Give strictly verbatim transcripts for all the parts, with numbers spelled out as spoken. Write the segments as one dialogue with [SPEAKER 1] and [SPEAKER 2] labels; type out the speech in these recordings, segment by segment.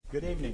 [SPEAKER 1] Good evening.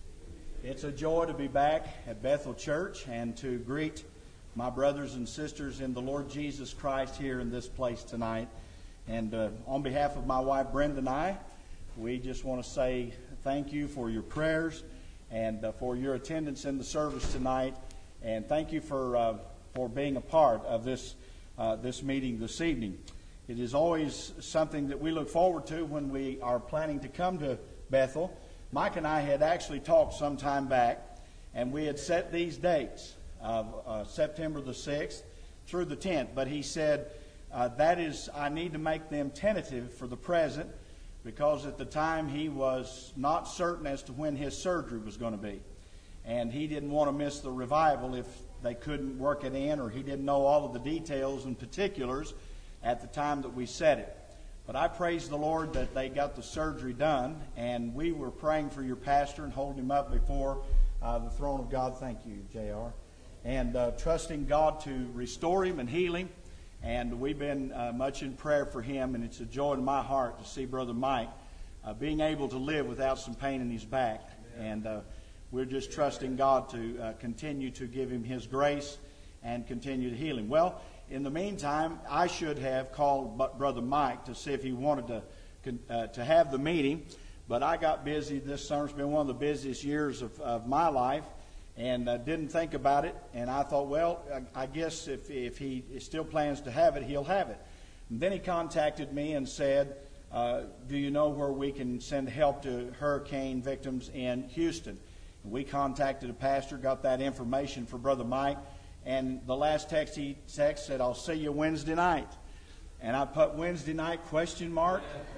[SPEAKER 1] It's a joy to be back at Bethel Church and to greet my brothers and sisters in the Lord Jesus Christ here in this place tonight. And uh, on behalf of my wife Brenda and I, we just want to say thank you for your prayers and uh, for your attendance in the service tonight. And thank you for uh, for being a part of this uh, this meeting this evening. It is always something that we look forward to when we are planning to come to Bethel. Mike and I had actually talked some time back, and we had set these dates of uh, September the sixth through the tenth. But he said, uh, that is, I need to make them tentative for the present, because at the time he was not certain as to when his surgery was going to be. And he didn't want to miss the revival if they couldn't work it in, or he didn't know all of the details and particulars at the time that we set it. But I praise the Lord that they got the surgery done, and we were praying for your pastor and holding him up before uh, the throne of God. Thank you, J R And uh, trusting God to restore him and heal him. And we've been uh, much in prayer for him, and it's a joy in my heart to see Brother Mike uh, being able to live without some pain in his back. And uh, we're just trusting God to uh, continue to give him his grace and continue to heal him. Well, in the meantime, I should have called Brother Mike to see if he wanted to uh, to have the meeting, but I got busy. This summer's been one of the busiest years of, of my life, and uh, didn't think about it. And I thought, well, I, I guess if, if he still plans to have it, he'll have it. And then he contacted me and said, uh, do you know where we can send help to hurricane victims in Houston? And we contacted a pastor, got that information for Brother Mike. And the last text he texted said, I'll see you Wednesday night. And I put Wednesday night question mark.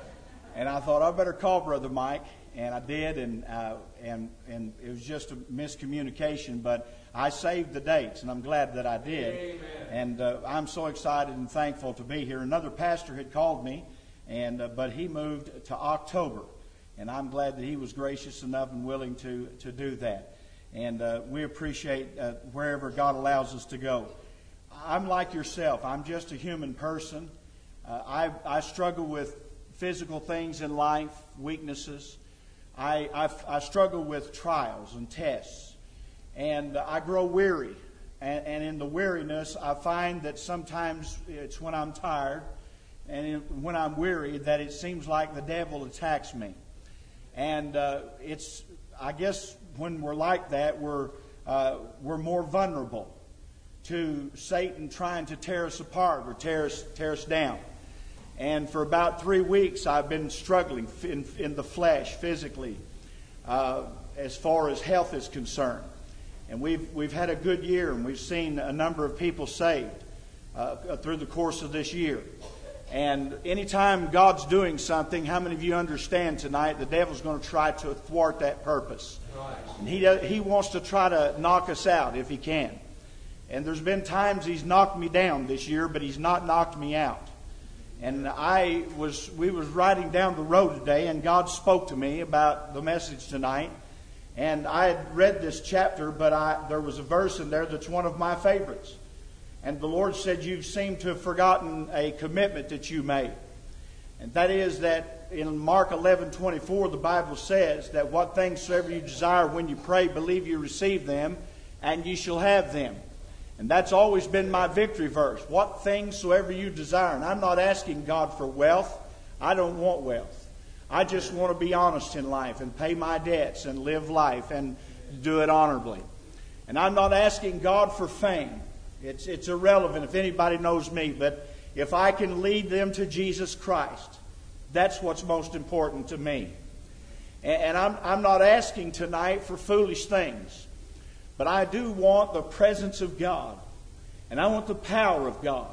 [SPEAKER 1] And I thought I better call Brother Mike. And I did. And uh, and and it was just a miscommunication. But I saved the dates. And I'm glad that I did. Amen. And uh, I'm so excited and thankful to be here. Another pastor had called me. and uh, But he moved to October. And I'm glad that he was gracious enough and willing to, to do that. And uh, we appreciate uh, wherever God allows us to go. I'm like yourself. I'm just a human person. Uh, I, I struggle with physical things in life, weaknesses. I, I, I struggle with trials and tests. And I grow weary. And, and in the weariness, I find that sometimes it's when I'm tired and when I'm weary that it seems like the devil attacks me. And uh, it's, I guess, when we're like that, we're uh, we're more vulnerable to Satan trying to tear us apart or tear us tear us down. And for about three weeks, I've been struggling in, in the flesh, physically, uh, as far as health is concerned. And we've we've had a good year, and we've seen a number of people saved uh, through the course of this year. And anytime God's doing something, how many of you understand tonight the devil's going to try to thwart that purpose? And he does, he wants to try to knock us out if he can. And there's been times he's knocked me down this year, but he's not knocked me out. And I was we was riding down the road today, and God spoke to me about the message tonight. And I had read this chapter, but I, there was a verse in there that's one of my favorites. And the Lord said, you seem to have forgotten a commitment that you made. And that is that in Mark eleven twenty-four, the Bible says that what things soever you desire when you pray, believe you receive them, and ye shall have them. And that's always been my victory verse. What things soever you desire. And I'm not asking God for wealth. I don't want wealth. I just want to be honest in life and pay my debts and live life and do it honorably. And I'm not asking God for fame. It's it's irrelevant if anybody knows me, but if I can lead them to Jesus Christ, that's what's most important to me. And, and I'm I'm not asking tonight for foolish things, but I do want the presence of God, and I want the power of God.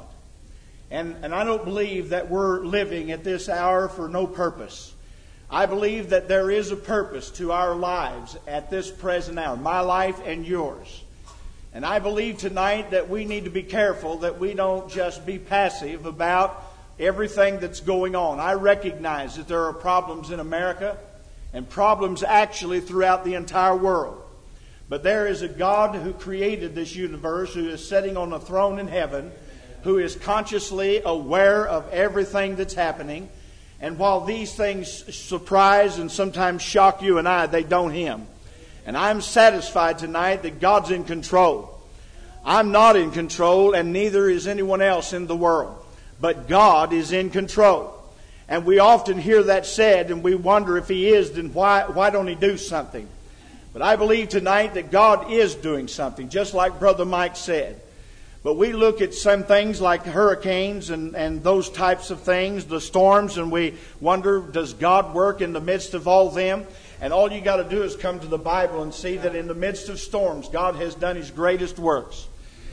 [SPEAKER 1] And and I don't believe that we're living at this hour for no purpose. I believe that there is a purpose to our lives at this present hour, my life and yours. And I believe tonight that we need to be careful that we don't just be passive about everything that's going on. I recognize that there are problems in America and problems actually throughout the entire world. But there is a God who created this universe, who is sitting on a throne in heaven, who is consciously aware of everything that's happening. And while these things surprise and sometimes shock you and I, they don't Him. And I'm satisfied tonight that God's in control. I'm not in control, and neither is anyone else in the world. But God is in control. And we often hear that said, and we wonder if He is, then why, why don't He do something? But I believe tonight that God is doing something, just like Brother Mike said. But we look at some things like hurricanes and, and those types of things, the storms, and we wonder, does God work in the midst of all them? And all you got to do is come to the Bible and see that in the midst of storms, God has done His greatest works.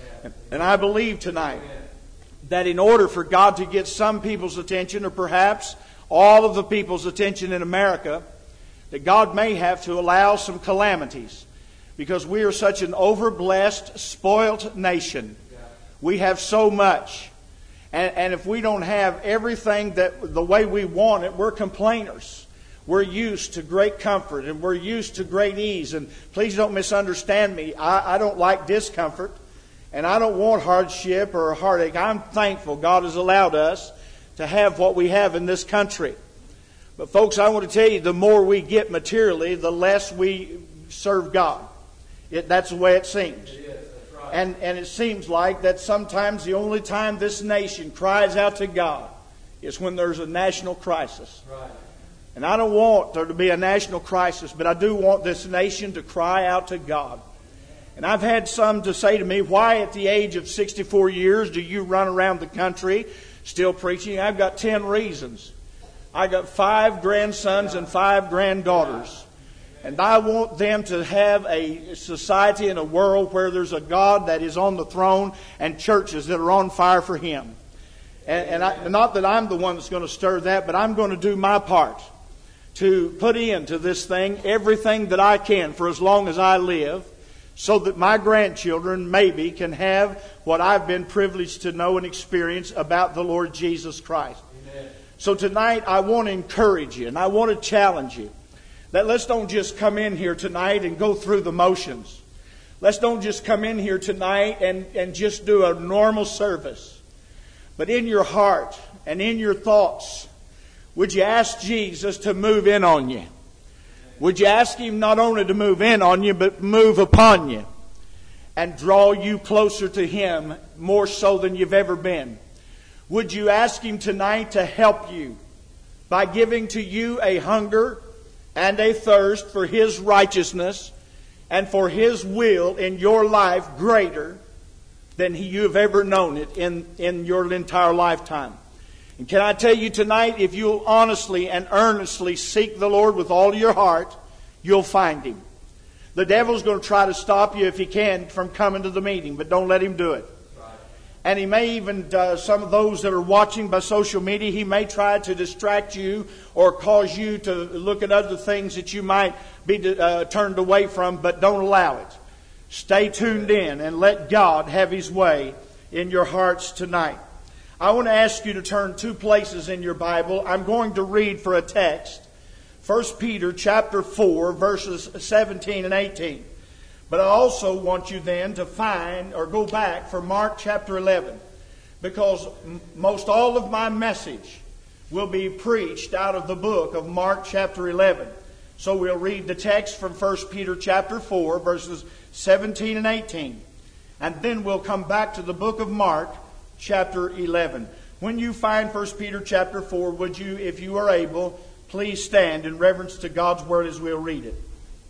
[SPEAKER 1] And I believe tonight that in order for God to get some people's attention, or perhaps all of the people's attention in America, that God may have to allow some calamities. Because we are such an overblessed, spoilt nation. We have so much. And, and if we don't have everything that the way we want it, we're complainers. We're used to great comfort and we're used to great ease. And please don't misunderstand me. I, I don't like discomfort. And I don't want hardship or heartache. I'm thankful God has allowed us to have what we have in this country. But folks, I want to tell you, the more we get materially, the less we serve God. It, that's the way it seems. It is, that's right. And, and it seems like that sometimes the only time this nation cries out to God is when there's a national crisis. Right. And I don't want there to be a national crisis, but I do want this nation to cry out to God. And I've had some to say to me, why at the age of sixty-four years do you run around the country still preaching? I've got ten reasons. I got five grandsons and five granddaughters. And I want them to have a society and a world where there's a God that is on the throne and churches that are on fire for Him. And, and I, not that I'm the one that's going to stir that, but I'm going to do my part to put into this thing everything that I can for as long as I live, so that my grandchildren maybe can have what I've been privileged to know and experience about the Lord Jesus Christ. Amen. So tonight I want to encourage you and I want to challenge you that let's don't just come in here tonight and go through the motions. Let's don't just come in here tonight and, and just do a normal service. But in your heart and in your thoughts, would you ask Jesus to move in on you? Would you ask Him not only to move in on you, but move upon you and draw you closer to Him more so than you've ever been? Would you ask Him tonight to help you by giving to you a hunger and a thirst for His righteousness and for His will in your life greater than you have ever known it in, in your entire lifetime? And can I tell you tonight, if you'll honestly and earnestly seek the Lord with all your heart, you'll find Him. The devil's going to try to stop you if he can from coming to the meeting, but don't let him do it. Right. And he may even, uh, some of those that are watching by social media, he may try to distract you or cause you to look at other things that you might be uh, turned away from, but don't allow it. Stay tuned in and let God have His way in your hearts tonight. I want to ask you to turn two places in your Bible. I'm going to read for a text. First Peter chapter four, verses seventeen and eighteen. But I also want you then to find or go back for Mark chapter eleven. Because most all of my message will be preached out of the book of Mark chapter eleven. So we'll read the text from First Peter chapter four, verses seventeen and eighteen. And then we'll come back to the book of Mark chapter eleven. When you find First Peter chapter four, would you, if you are able, please stand in reverence to God's Word as we'll read it.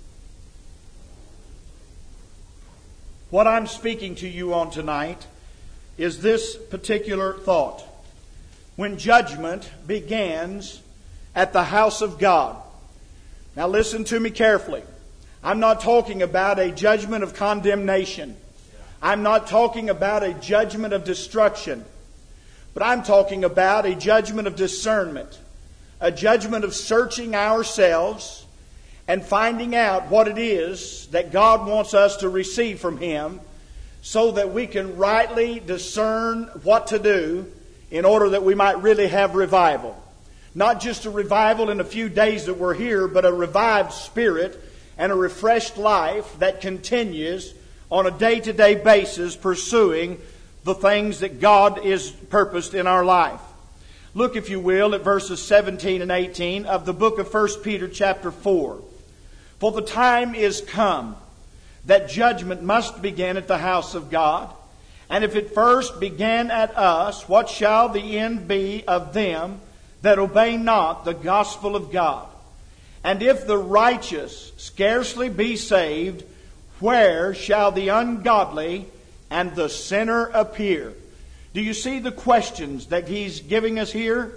[SPEAKER 1] What I'm speaking to you on tonight is this particular thought. When judgment begins at the house of God. Now listen to me carefully. I'm not talking about a judgment of condemnation. I'm not talking about a judgment of destruction, but I'm talking about a judgment of discernment, a judgment of searching ourselves and finding out what it is that God wants us to receive from Him so that we can rightly discern what to do in order that we might really have revival. Not just a revival in a few days that we're here, but a revived spirit and a refreshed life that continues on a day-to-day basis, pursuing the things that God is purposed in our life. Look, if you will, at verses seventeen and eighteen of the book of First Peter chapter four. For the time is come that judgment must begin at the house of God. And if it first began at us, what shall the end be of them that obey not the gospel of God? And if the righteous scarcely be saved, where shall the ungodly and the sinner appear? Do you see the questions that he's giving us here?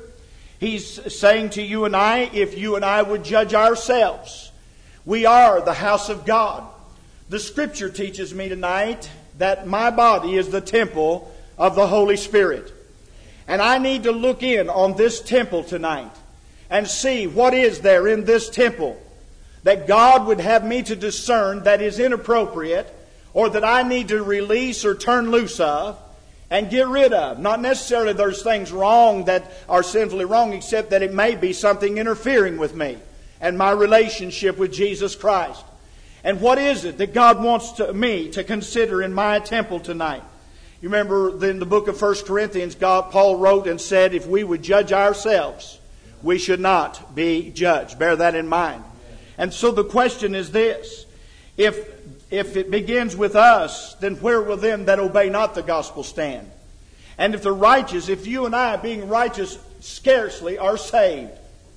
[SPEAKER 1] He's saying to you and I, if you and I would judge ourselves, we are the house of God. The Scripture teaches me tonight that my body is the temple of the Holy Spirit. And I need to look in on this temple tonight and see what is there in this temple that God would have me to discern that is inappropriate, or that I need to release or turn loose of and get rid of. Not necessarily there's things wrong that are sinfully wrong, except that it may be something interfering with me and my relationship with Jesus Christ. And what is it that God wants to, me to consider in my temple tonight? You remember in the book of First Corinthians, God, Paul wrote and said, if we would judge ourselves, we should not be judged. Bear that in mind. And so the question is this. If, if it begins with us, then where will them that obey not the gospel stand? And if the righteous, if you and I, being righteous, scarcely are saved,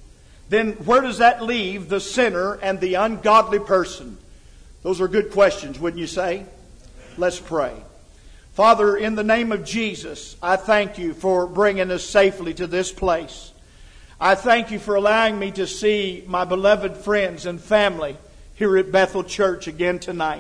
[SPEAKER 1] then where does that leave the sinner and the ungodly person? Those are good questions, wouldn't you say? Let's pray. Father, in the name of Jesus, I thank you for bringing us safely to this place. I thank you for allowing me to see my beloved friends and family here at Bethel Church again tonight.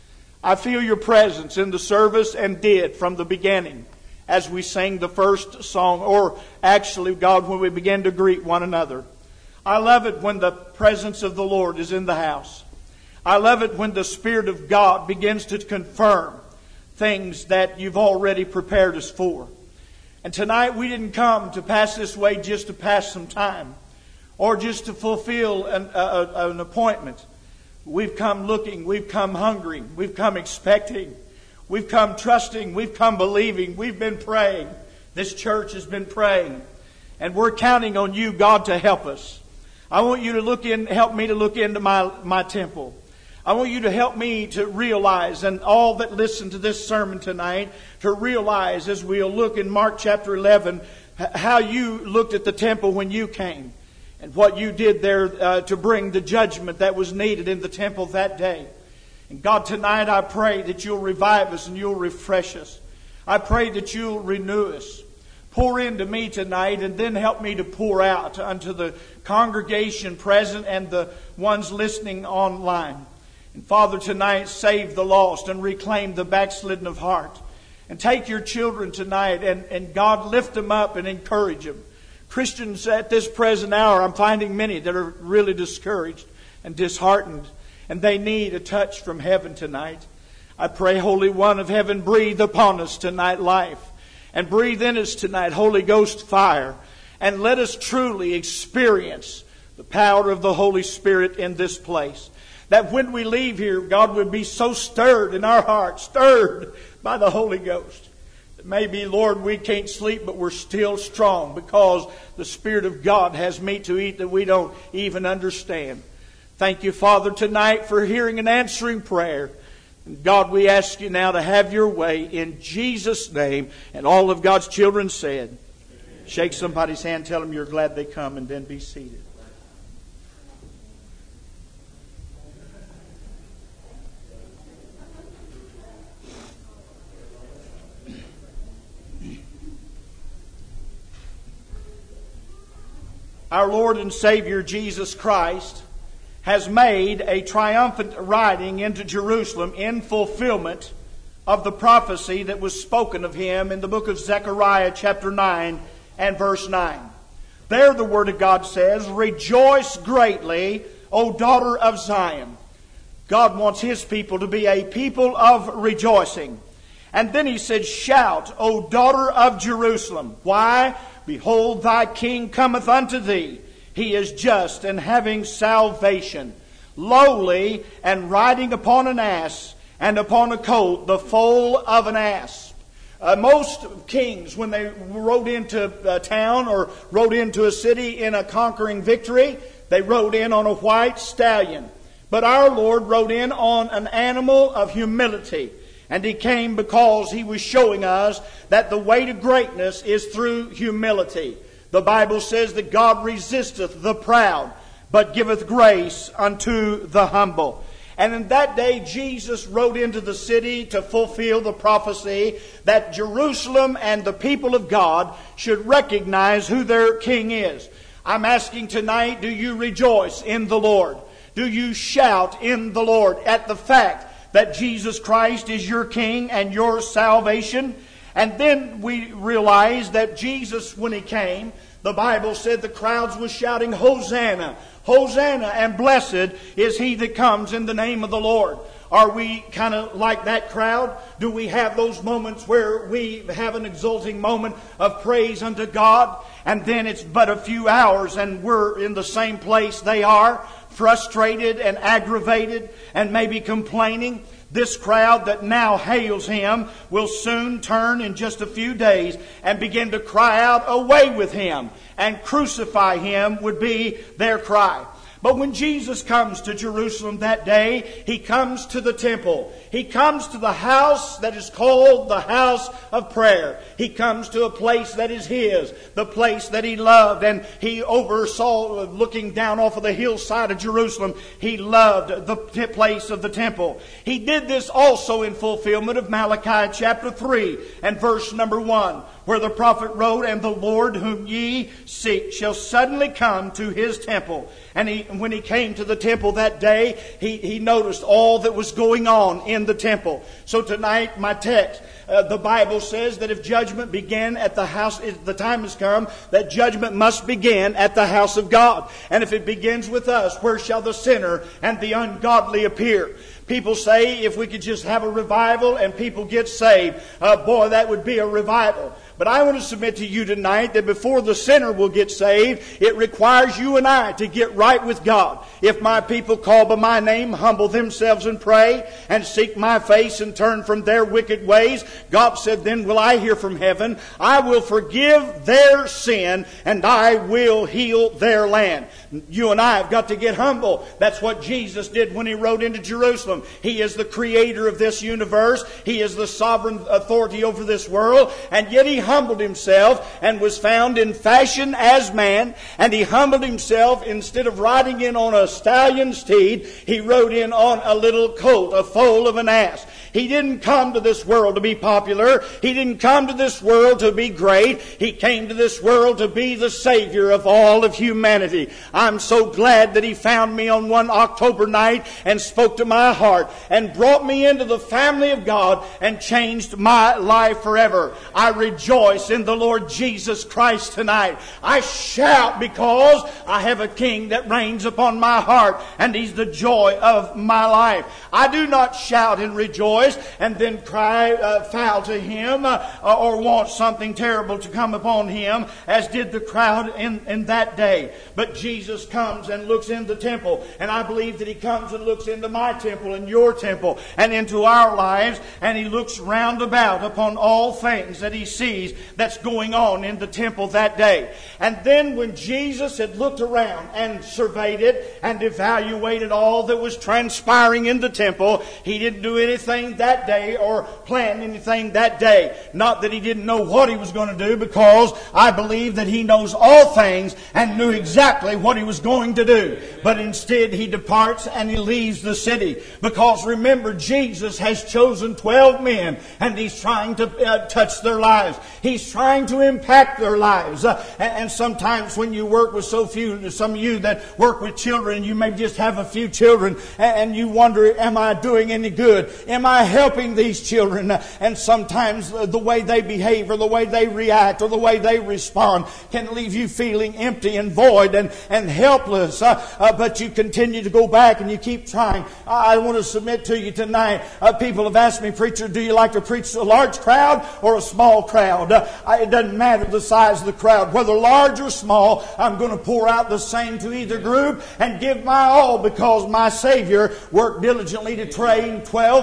[SPEAKER 1] I feel your presence in the service and did from the beginning as we sang the first song, or actually, God, when we began to greet one another. I love it when the presence of the Lord is in the house. I love it when the Spirit of God begins to confirm things that you've already prepared us for. And tonight we didn't come to pass this way just to pass some time or just to fulfill an, a, an appointment. We've come looking, we've come hungry, we've come expecting, we've come trusting, we've come believing, we've been praying. This church has been praying. And we're counting on you, God, to help us. I want you to look in, help me to look into my, my temple. I want you to help me to realize, and all that listen to this sermon tonight, to realize as we'll look in Mark chapter eleven, how you looked at the temple when you came, and what you did there uh, to bring the judgment that was needed in the temple that day. And God, tonight I pray that you'll revive us and you'll refresh us. I pray that you'll renew us. Pour into me tonight, and then help me to pour out unto the congregation present and the ones listening online. And Father, tonight save the lost and reclaim the backslidden of heart. And take your children tonight and, and God, lift them up and encourage them. Christians at this present hour, I'm finding many that are really discouraged and disheartened. And they need a touch from heaven tonight. I pray, Holy One of Heaven, breathe upon us tonight life. And breathe in us tonight Holy Ghost fire. And let us truly experience the power of the Holy Spirit in this place. That when we leave here, God would be so stirred in our hearts, stirred by the Holy Ghost. That maybe, Lord, we can't sleep, but we're still strong because the Spirit of God has meat to eat that we don't even understand. Thank you, Father, tonight for hearing and answering prayer. And God, we ask you now to have your way in Jesus' name. And all of God's children said, amen. Shake somebody's hand, tell them you're glad they come, and then be seated. Our Lord and Savior Jesus Christ has made a triumphant riding into Jerusalem in fulfillment of the prophecy that was spoken of him in the book of Zechariah chapter nine and verse nine. There the Word of God says, "Rejoice greatly, O daughter of Zion." God wants His people to be a people of rejoicing. And then He said, "Shout, O daughter of Jerusalem." Why? "Behold, thy King cometh unto thee. He is just and having salvation, lowly and riding upon an ass, and upon a colt, the foal of an ass." Uh, most kings, when they rode into a town or rode into a city in a conquering victory, they rode in on a white stallion. But our Lord rode in on an animal of humility. And He came because He was showing us that the way to greatness is through humility. The Bible says that God resisteth the proud, but giveth grace unto the humble. And in that day, Jesus rode into the city to fulfill the prophecy that Jerusalem and the people of God should recognize who their King is. I'm asking tonight, do you rejoice in the Lord? Do you shout in the Lord at the fact that Jesus Christ is your King and your salvation? And then we realize that Jesus, when He came, the Bible said the crowds were shouting, Hosanna, Hosanna, and blessed is He that comes in the name of the Lord. Are we kind of like that crowd? Do we have those moments where we have an exulting moment of praise unto God, and then it's but a few hours and we're in the same place they are, frustrated and aggravated and maybe complaining? This crowd that now hails Him will soon turn in just a few days and begin to cry out, away with Him, and crucify Him would be their cry. But when Jesus comes to Jerusalem that day, He comes to the temple. He comes to the house that is called the house of prayer. He comes to a place that is His, the place that He loved. And He oversaw, looking down off of the hillside of Jerusalem, He loved the place of the temple. He did this also in fulfillment of Malachi chapter three and verse number one, where the prophet wrote, and the Lord whom ye seek shall suddenly come to His temple. And he, when He came to the temple that day, he, he noticed all that was going on in the temple. So tonight, my text, uh, the Bible says that if judgment began at the house, if the time has come, that judgment must begin at the house of God. And if it begins with us, where shall the sinner and the ungodly appear? People say if we could just have a revival and people get saved, uh, boy, that would be a revival. But I want to submit to you tonight that before the sinner will get saved, it requires you and I to get right with God. If my people call by my name, humble themselves and pray, and seek my face and turn from their wicked ways, God said, then will I hear from heaven. I will forgive their sin, and I will heal their land. You and I have got to get humble. That's what Jesus did when He rode into Jerusalem. He is the creator of this universe. He is the sovereign authority over this world. And yet He humbled Himself and was found in fashion as man. And He humbled Himself. Instead of riding in on a stallion's steed, He rode in on a little colt, a foal of an ass. He didn't come to this world to be popular. He didn't come to this world to be great. He came to this world to be the Savior of all of humanity. I'm so glad that He found me on one October night and spoke to my heart and brought me into the family of God and changed my life forever. I rejoice in the Lord Jesus Christ tonight. I shout because I have a King that reigns upon my heart, and He's the joy of my life. I do not shout and rejoice and then cry uh, foul to Him uh, or want something terrible to come upon Him, as did the crowd in, in that day. But Jesus comes and looks in the temple, and I believe that He comes and looks into my temple and your temple and into our lives, and He looks round about upon all things that He sees that's going on in the temple that day. And then when Jesus had looked around and surveyed it and evaluated all that was transpiring in the temple, He didn't do anything that day or plan anything that day. Not that He didn't know what He was going to do, because I believe that He knows all things and knew exactly what He was going to do. But instead He departs and He leaves the city. Because remember, Jesus has chosen twelve men, and He's trying to uh, touch their lives. He's trying to impact their lives. Uh, and, and sometimes when you work with so few, some of you that work with children, you may just have a few children, and, and you wonder, am I doing any good? Am I helping these children? And sometimes the way they behave or the way they react or the way they respond can leave you feeling empty and void and, and helpless. Uh, uh, but you continue to go back and you keep trying. I want to submit to you tonight. Uh, people have asked me, preacher, do you like to preach to a large crowd or a small crowd? Uh, I, it doesn't matter the size of the crowd. Whether large or small, I'm going to pour out the same to either group and give my all, because my Savior worked diligently to train twelve men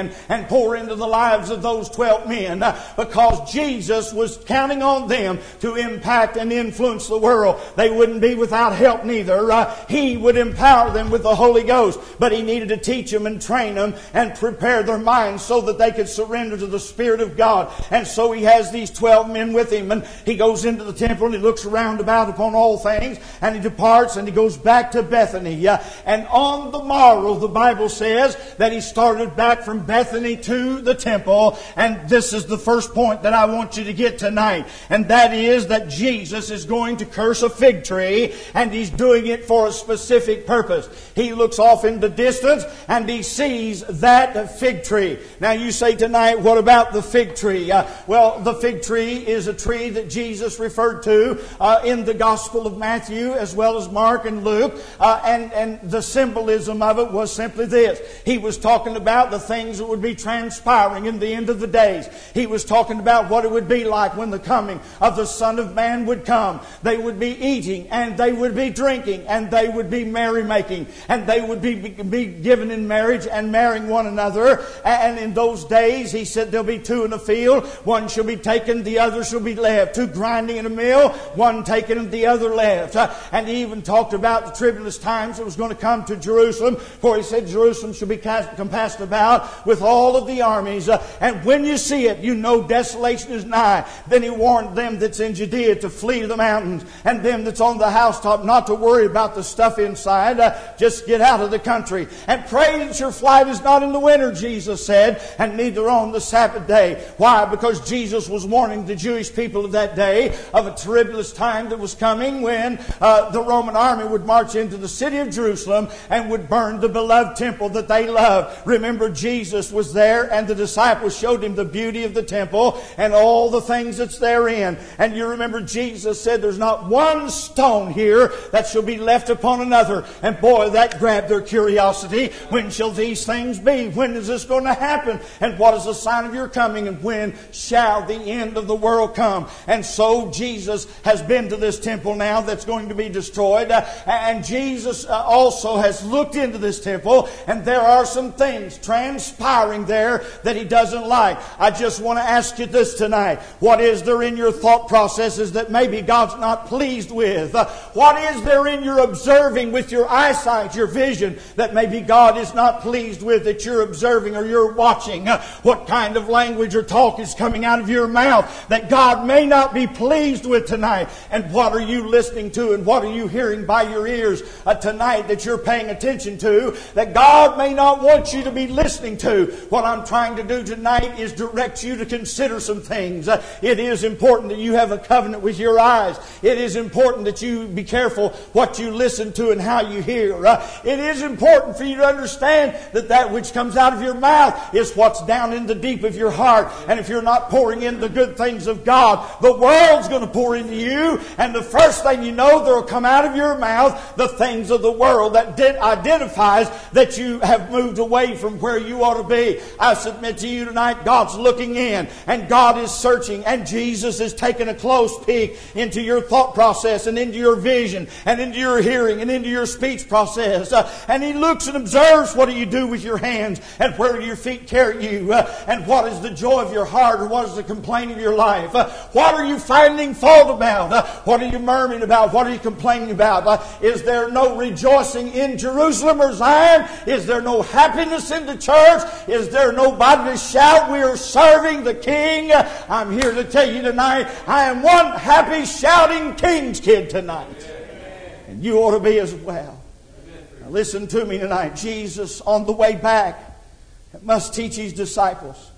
[SPEAKER 2] in and pour into the lives of those twelve men, uh, because Jesus was counting on them to impact and influence the world. They wouldn't be without help neither. Uh, he would empower them with the Holy Ghost, but He needed to teach them and train them and prepare their minds so that they could surrender to the Spirit of God. And so He has these twelve men with Him, and He goes into the temple and He looks around about upon all things, and He departs and He goes back to Bethany. Uh, and on the morrow, the Bible says that He started back from Bethany to the temple. And this is the first point that I want you to get tonight, and that is that Jesus is going to curse a fig tree, and He's doing it for a specific purpose. He looks off in the distance and He sees that fig tree. Now you say tonight, what about the fig tree? Uh, well, the fig tree is a tree that Jesus referred to uh, in the Gospel of Matthew as well as Mark and Luke. Uh, and, and the symbolism of it was simply this. He was talking about the things that would be transpiring in the end of the days. He was talking about what it would be like when the coming of the Son of Man would come. They would be eating and they would be drinking and they would be merrymaking and they would be, be given in marriage and marrying one another. And in those days, He said, there'll be two in the field. One shall be taken, the other shall be left. Two grinding in a mill, one taken and the other left. Uh, and He even talked about the tribulous times that was going to come to Jerusalem. For He said, Jerusalem shall be cast, compassed about with all of the armies. Uh, and when you see it, you know desolation is nigh. Then He warned them that's in Judea to flee to the mountains, and them that's on the housetop not to worry about the stuff inside. Uh, just get out of the country. And pray that your flight is not in the winter, Jesus said, and neither on the Sabbath day. Why? Because Jesus was warning the Jewish people of that day of a tribulous time that was coming when uh, the Roman army would march into the city of Jerusalem and would burn the beloved temple that they loved. Remember, Jesus was there and the disciples showed Him the beauty of the temple and all the things that's therein. And you remember Jesus said, there's not one stone here that shall be left upon another. And boy, that grabbed their curiosity. When shall these things be? When is this going to happen? And what is the sign of your coming? And when shall the end of the world come? And so Jesus has been to this temple now that's going to be destroyed. Uh, and Jesus uh, also has looked into this temple, and there are some things transpiring there that He doesn't like. I just want to ask you this tonight. What is there in your thought processes that maybe God's not pleased with? Uh, what is there in your observing with your eyesight, your vision, that maybe God is not pleased with, that you're observing or you're watching? Uh, what kind of language or talk is coming out of your mouth that God may not be pleased with tonight? And what are you listening to and what are you hearing by your ears uh, tonight that you're paying attention to that God may not want you to be listening to? What I'm trying to do tonight is direct you to consider some things. Uh, it is important that you have a covenant with your eyes. It is important that you be careful what you listen to and how you hear. Uh, it is important for you to understand that that which comes out of your mouth is what's down in the deep of your heart. And if you're not pouring in the good things of God, the world's going to pour into you, and the first thing you know, there will come out of your mouth the things of the world that did, identifies that you have moved away from where you ought to be. I submit to you tonight, God's looking in and God is searching, and Jesus is taking a close peek into your thought process and into your vision and into your hearing and into your speech process. Uh, and He looks and observes, what do you do with your hands, and where do your feet carry you, uh, and what is the joy of your heart, or what is the complaint of your life? Uh, what are you finding fault about? Uh, what are you murmuring about? What are you complaining about? Uh, is there no rejoicing in Jerusalem or Zion? Is there no happiness in the church? Is there nobody to shout, we are serving the King? Uh, I'm here to tell you tonight, I am one happy shouting King's kid tonight. And you ought to be as well. Now listen to me tonight. Jesus, on the way back, must teach His disciples.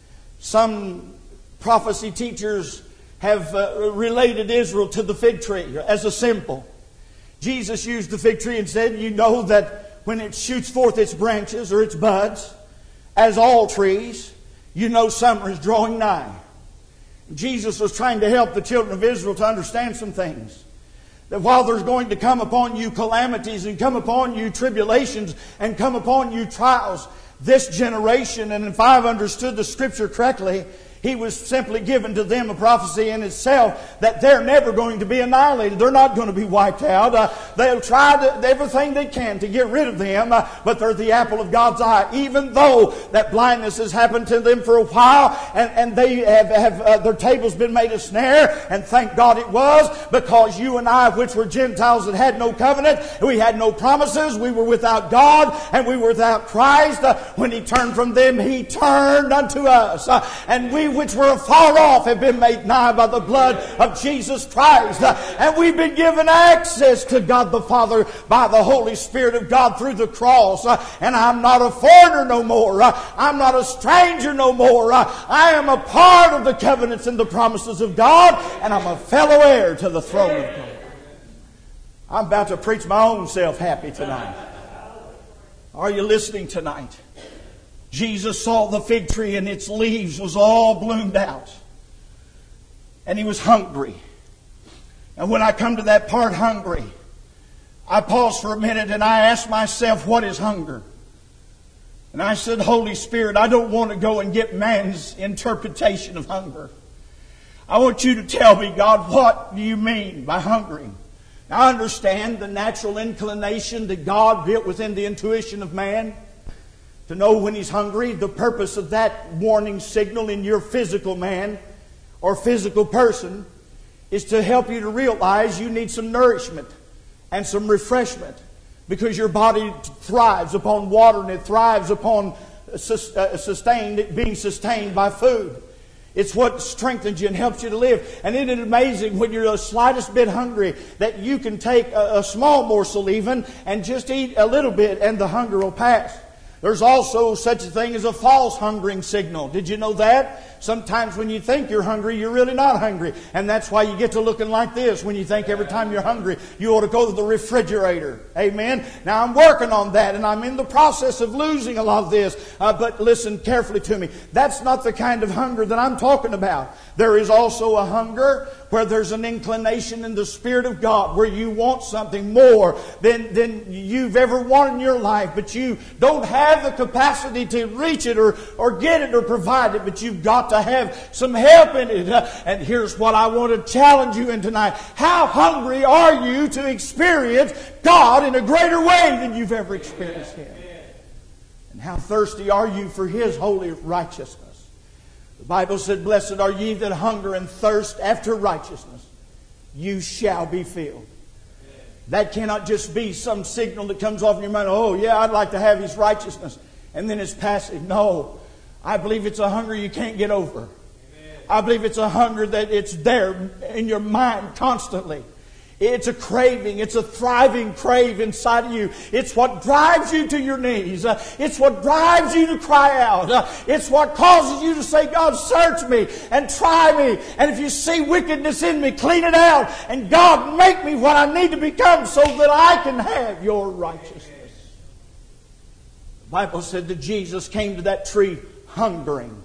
[SPEAKER 2] Some prophecy teachers have uh, related Israel to the fig tree as a symbol. Jesus used the fig tree and said, you know that when it shoots forth its branches or its buds, as all trees, you know summer is drawing nigh. Jesus was trying to help the children of Israel to understand some things. That while there's going to come upon you calamities and come upon you tribulations and come upon you trials, this generation, and if I've understood the Scripture correctly, He was simply given to them a prophecy in itself that they're never going to be annihilated. They're not going to be wiped out. Uh, they'll try to, everything they can to get rid of them, uh, but they're the apple of God's eye. Even though that blindness has happened to them for a while, and, and they have, have uh, their table's been made a snare, and thank God it was, because you and I, which were Gentiles that had no covenant, we had no promises, we were without God, and we were without Christ. Uh, when He turned from them, He turned unto us. Uh, and we which were afar off have been made nigh by the blood of Jesus Christ. Uh, and we've been given access to God the Father by the Holy Spirit of God through the cross. Uh, and I'm not a foreigner no more. Uh, I'm not a stranger no more. Uh, I am a part of the covenants and the promises of God, and I'm a fellow heir to the throne of God. I'm about to preach my own self happy tonight. Are you listening tonight? Jesus saw the fig tree and its leaves was all bloomed out. And He was hungry. And when I come to that part, hungry, I pause for a minute and I ask myself, what is hunger? And I said, Holy Spirit, I don't want to go and get man's interpretation of hunger. I want you to tell me, God, what do you mean by hungry? Now, I understand the natural inclination that God built within the intuition of man to know when he's hungry. The purpose of that warning signal in your physical man or physical person is to help you to realize you need some nourishment and some refreshment, because your body thrives upon water and it thrives upon sustained, being sustained by food. It's what strengthens you and helps you to live. And isn't it amazing when you're the slightest bit hungry that you can take a, a small morsel even and just eat a little bit and the hunger will pass. There's also such a thing as a false hungering signal. Did you know that? Sometimes when you think you're hungry, you're really not hungry. And that's why you get to looking like this when you think every time you're hungry, you ought to go to the refrigerator. Amen? Now, I'm working on that, and I'm in the process of losing a lot of this. Uh, but listen carefully to me. That's not the kind of hunger that I'm talking about. There is also a hunger where there's an inclination in the Spirit of God where you want something more than, than you've ever wanted in your life, but you don't have the capacity to reach it or, or get it or provide it, but you've got to have some help in it. Uh, and here's what I want to challenge you in tonight. How hungry are you to experience God in a greater way than you've ever experienced Him? And how thirsty are you for His holy righteousness? The Bible said, blessed are ye that hunger and thirst after righteousness. You shall be filled. That cannot just be some signal that comes off in your mind. Oh, yeah, I'd like to have His righteousness. And then it's passive. No. I believe it's a hunger you can't get over. Amen. I believe it's a hunger that it's there in your mind constantly. It's a craving. It's a thriving crave inside of you. It's what drives you to your knees. Uh, it's what drives you to cry out. Uh, it's what causes you to say, God, search me and try me. And if you see wickedness in me, clean it out. And God, make me what I need to become so that I can have your righteousness. The Bible said that Jesus came to that tree hungering.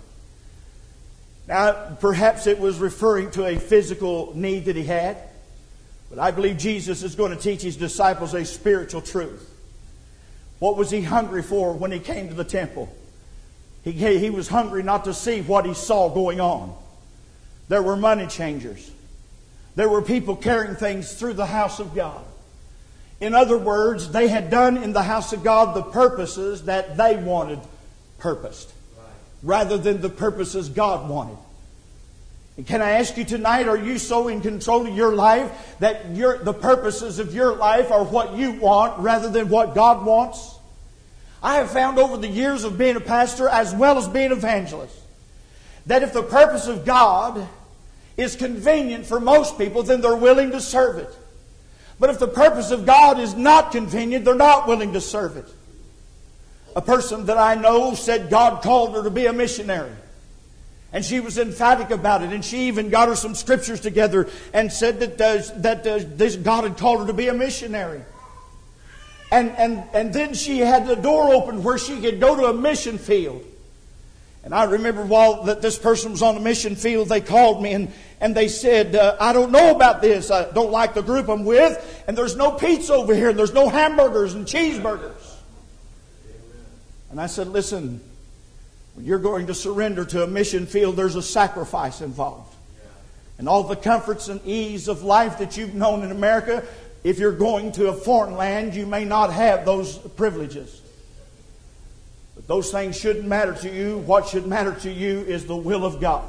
[SPEAKER 2] Now, perhaps it was referring to a physical need that He had. But I believe Jesus is going to teach His disciples a spiritual truth. What was He hungry for when He came to the temple? He, he was hungry not to see what He saw going on. There were money changers. There were people carrying things through the house of God. In other words, they had done in the house of God the purposes that they wanted purposed, rather than the purposes God wanted. And can I ask you tonight, are you so in control of your life that your, the purposes of your life are what you want rather than what God wants? I have found over the years of being a pastor as well as being an evangelist that if the purpose of God is convenient for most people, then they're willing to serve it. But if the purpose of God is not convenient, they're not willing to serve it. A person that I know said God called her to be a missionary. And she was emphatic about it. And she even got her some scriptures together and said that, uh, that uh, this God had called her to be a missionary. And, and, and then she had the door open where she could go to a mission field. And I remember while that this person was on the mission field, they called me and, and they said, uh, I don't know about this. I don't like the group I'm with. And there's no pizza over here. And there's no hamburgers and cheeseburgers. And I said, listen, When you're going to surrender to a mission field, there's a sacrifice involved. And all the comforts and ease of life that you've known in America, if you're going to a foreign land, you may not have those privileges. But those things shouldn't matter to you. What should matter to you is the will of God.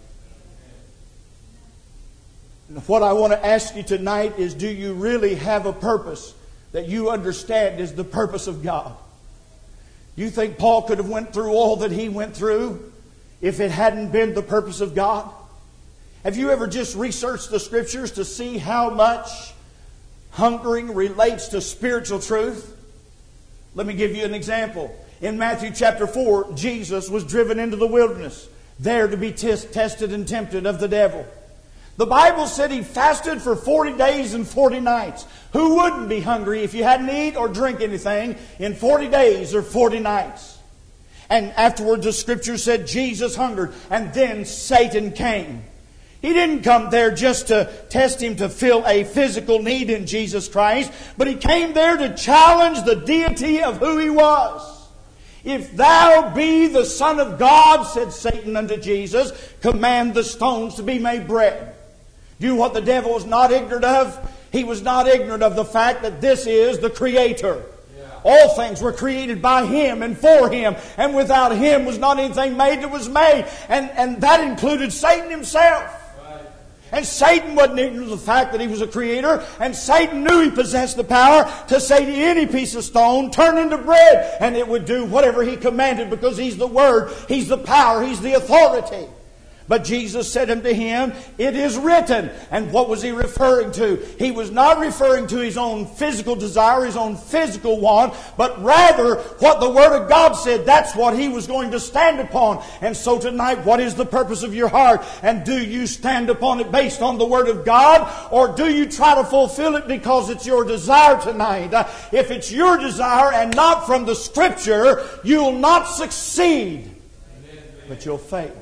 [SPEAKER 2] And what I want to ask you tonight is, do you really have a purpose that you understand is the purpose of God? You think Paul could have went through all that he went through if it hadn't been the purpose of God? Have you ever just researched the Scriptures to see how much hungering relates to spiritual truth? Let me give you an example. In Matthew chapter four, Jesus was driven into the wilderness, there to be t- tested and tempted of the devil. The Bible said he fasted for forty days and forty nights. Who wouldn't be hungry if you hadn't eat or drink anything in forty days or forty nights? And afterwards the Scripture said Jesus hungered, and then Satan came. He didn't come there just to test him to fill a physical need in Jesus Christ, but he came there to challenge the deity of who he was. If thou be the Son of God, said Satan unto Jesus, command the stones to be made bread. Do you know what the devil was not ignorant of? He was not ignorant of the fact that this is the Creator. Yeah. All things were created by Him and for Him, and without Him was not anything made that was made. And, and that included Satan himself. And Satan wasn't ignorant of the fact that he was a creator. And Satan knew he possessed the power to say to any piece of stone, turn into bread. And it would do whatever he commanded, because he's the Word, he's the power, he's the authority. But Jesus said unto him, it is written. And what was he referring to? He was not referring to his own physical desire, his own physical want, but rather what the Word of God said. That's what he was going to stand upon. And so tonight, what is the purpose of your heart? And do you stand upon it based on the Word of God? Or do you try to fulfill it because it's your desire tonight? Uh, if it's your desire and not from the Scripture, you'll not succeed, but you'll fail.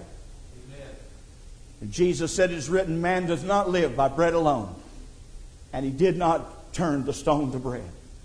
[SPEAKER 2] Jesus said it is written, man does not live by bread alone. And He did not turn the stone to bread.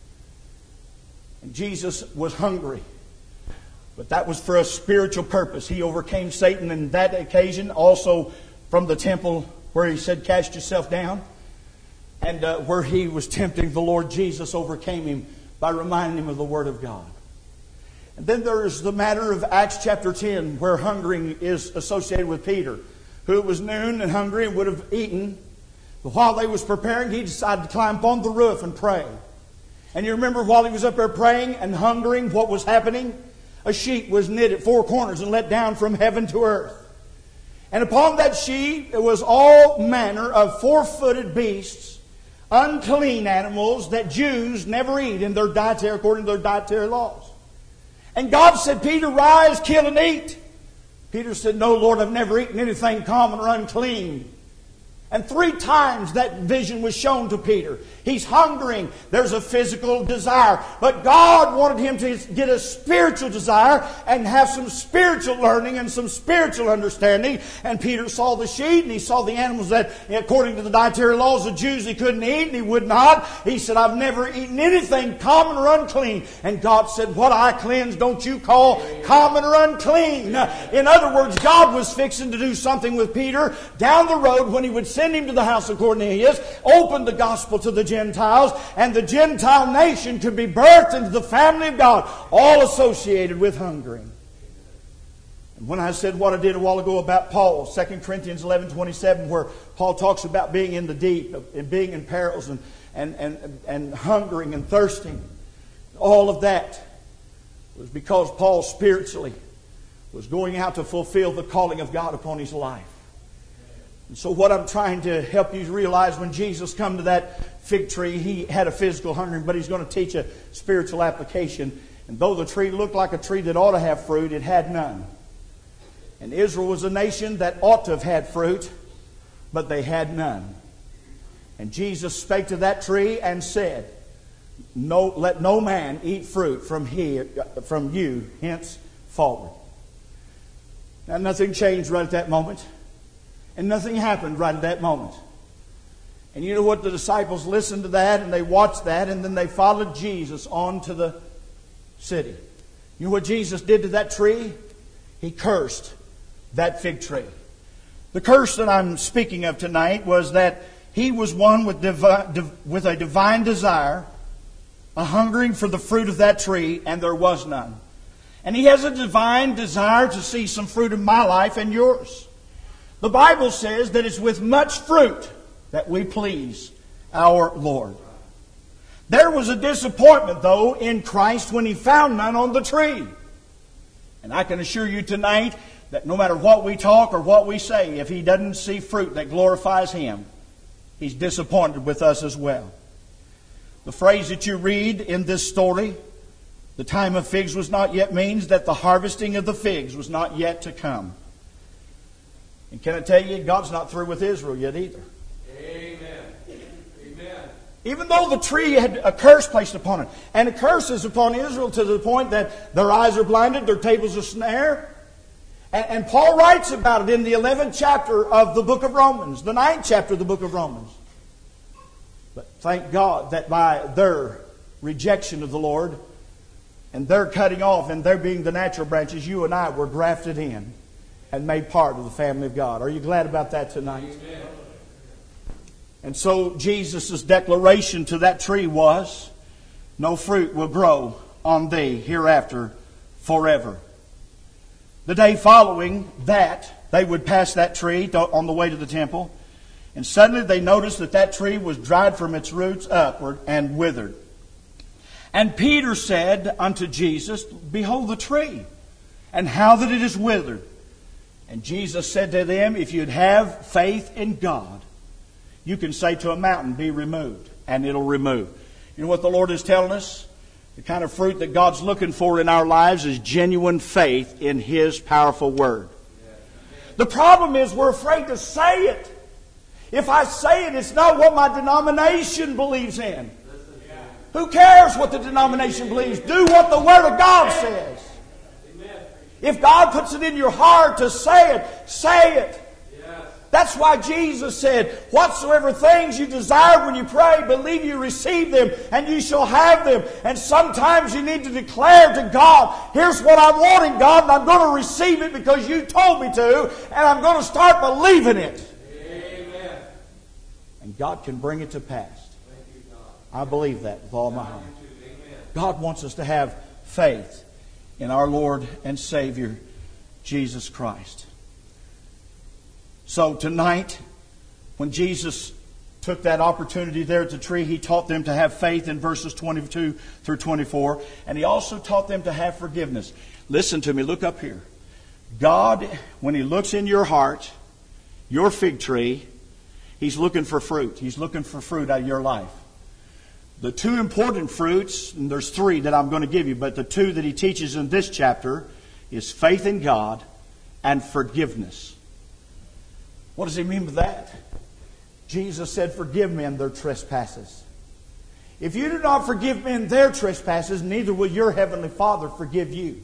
[SPEAKER 2] And Jesus was hungry. But that was for a spiritual purpose. He overcame Satan on that occasion. Also from the temple where He said, cast yourself down. And uh, where He was tempting the Lord Jesus, overcame him by reminding him of the Word of God. And then there is the matter of Acts chapter ten, where hungering is associated with Peter, who was noon and hungry and would have eaten. But while they was preparing, he decided to climb up on the roof and pray. And you remember while he was up there praying and hungering, what was happening? A sheet was knit at four corners and let down from heaven to earth. And upon that sheet it was all manner of four-footed beasts, unclean animals that Jews never eat in their dietary, according to their dietary laws. And God said, Peter, rise, kill and eat. Peter said, no, Lord, I've never eaten anything common or unclean. And three times that vision was shown to Peter. He's hungering. There's a physical desire. But God wanted him to get a spiritual desire and have some spiritual learning and some spiritual understanding. And Peter saw the sheet and he saw the animals that, according to the dietary laws of Jews, he couldn't eat and he would not. He said, I've never eaten anything common or unclean. And God said, what I cleanse don't you call common or unclean? In other words, God was fixing to do something with Peter down the road when he would send him to the house of Cornelius, open the gospel to the Gentiles, and the Gentile nation could be birthed into the family of God, all associated with hungering. And when I said what I did a while ago about Paul, Second Corinthians eleven twenty-seven, where Paul talks about being in the deep and being in perils and, and, and, and hungering and thirsting, all of that was because Paul spiritually was going out to fulfill the calling of God upon his life. And so what I'm trying to help you realize, when Jesus come to that fig tree, he had a physical hunger, but he's going to teach a spiritual application. And though the tree looked like a tree that ought to have fruit, it had none. And Israel was a nation that ought to have had fruit, but they had none. And Jesus spake to that tree and said, "No, let no man eat fruit from here, from you henceforward." Now nothing changed right at that moment. And nothing happened right at that moment. And you know what? The disciples listened to that and they watched that, and then they followed Jesus on to the city. You know what Jesus did to that tree? He cursed that fig tree. The curse that I'm speaking of tonight was that he was one with, divi- with a divine desire, a hungering for the fruit of that tree, and there was none. And he has a divine desire to see some fruit in my life and yours. The Bible says that it's with much fruit that we please our Lord. There was a disappointment, though, in Christ when He found none on the tree. And I can assure you tonight that no matter what we talk or what we say, if He doesn't see fruit that glorifies Him, He's disappointed with us as well. The phrase that you read in this story, the time of figs was not yet, means that the harvesting of the figs was not yet to come. And can I tell you, God's not through with Israel yet either.
[SPEAKER 3] Amen. Amen.
[SPEAKER 2] Even though the tree had a curse placed upon it. And a curse is upon Israel to the point that their eyes are blinded, their tables are snare. And, and Paul writes about it in the eleventh chapter of the book of Romans, the ninth chapter of the book of Romans. But thank God that by their rejection of the Lord and their cutting off and their being the natural branches, you and I were grafted in and made part of the family of God. Are you glad about that tonight?
[SPEAKER 3] Amen.
[SPEAKER 2] And so Jesus' declaration to that tree was, no fruit will grow on thee hereafter forever. The day following that, they would pass that tree on the way to the temple, and suddenly they noticed that that tree was dried from its roots upward and withered. And Peter said unto Jesus, behold the tree, and how that it is withered. And Jesus said to them, if you'd have faith in God, you can say to a mountain, be removed, and it'll remove. You know what the Lord is telling us? The kind of fruit that God's looking for in our lives is genuine faith in His powerful Word. The problem is we're afraid to say it. If I say it, it's not what my denomination believes in. Who cares what the denomination believes? Do what the Word of God says. If God puts it in your heart to say it, say it. That's why Jesus said, whatsoever things you desire when you pray, believe you receive them and you shall have them. And sometimes you need to declare to God, here's what I'm wanting, God, and I'm going to receive it because you told me to, and I'm going to start believing it.
[SPEAKER 3] Amen.
[SPEAKER 2] And God can bring it to pass. Thank you, God. I believe that with all my heart. God wants us to have faith in our Lord and Savior, Jesus Christ. So tonight, when Jesus took that opportunity there at the tree, He taught them to have faith in verses twenty-two through twenty-four. And He also taught them to have forgiveness. Listen to me, look up here. God, when He looks in your heart, your fig tree, He's looking for fruit. He's looking for fruit out of your life. The two important fruits, and there's three that I'm going to give you, but the two that He teaches in this chapter is faith in God and forgiveness. What does He mean by that? Jesus said, forgive men their trespasses. If you do not forgive men their trespasses, neither will your heavenly Father forgive you.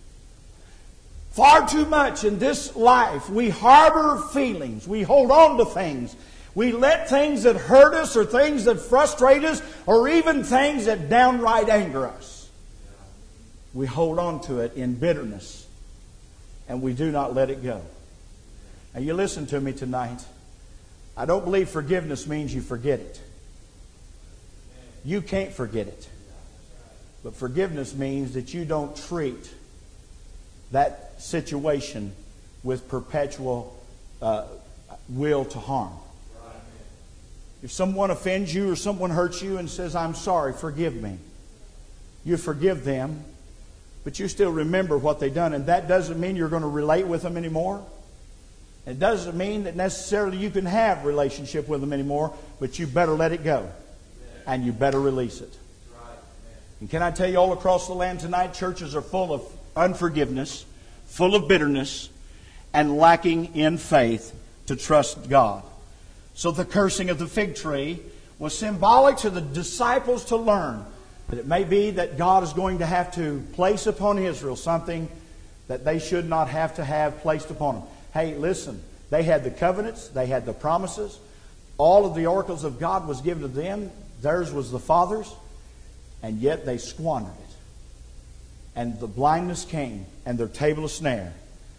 [SPEAKER 2] Far too much in this life, we harbor feelings. We hold on to things. We let things that hurt us or things that frustrate us or even things that downright anger us. We hold on to it in bitterness and we do not let it go. Now you listen to me tonight. I don't believe forgiveness means you forget it. You can't forget it. But forgiveness means that you don't treat that situation with perpetual uh, will to harm. If someone offends you or someone hurts you and says, I'm sorry, forgive me. You forgive them, but you still remember what they've done. And that doesn't mean you're going to relate with them anymore. It doesn't mean that necessarily you can have a relationship with them anymore, but you better let it go. And you better release it. And can I tell you, all across the land tonight, churches are full of unforgiveness, full of bitterness, and lacking in faith to trust God. So the cursing of the fig tree was symbolic to the disciples to learn that it may be that God is going to have to place upon Israel something that they should not have to have placed upon them. Hey, listen, they had the covenants, they had the promises. All of the oracles of God was given to them. Theirs was the Father's. And yet they squandered it. And the blindness came, and their table of snare.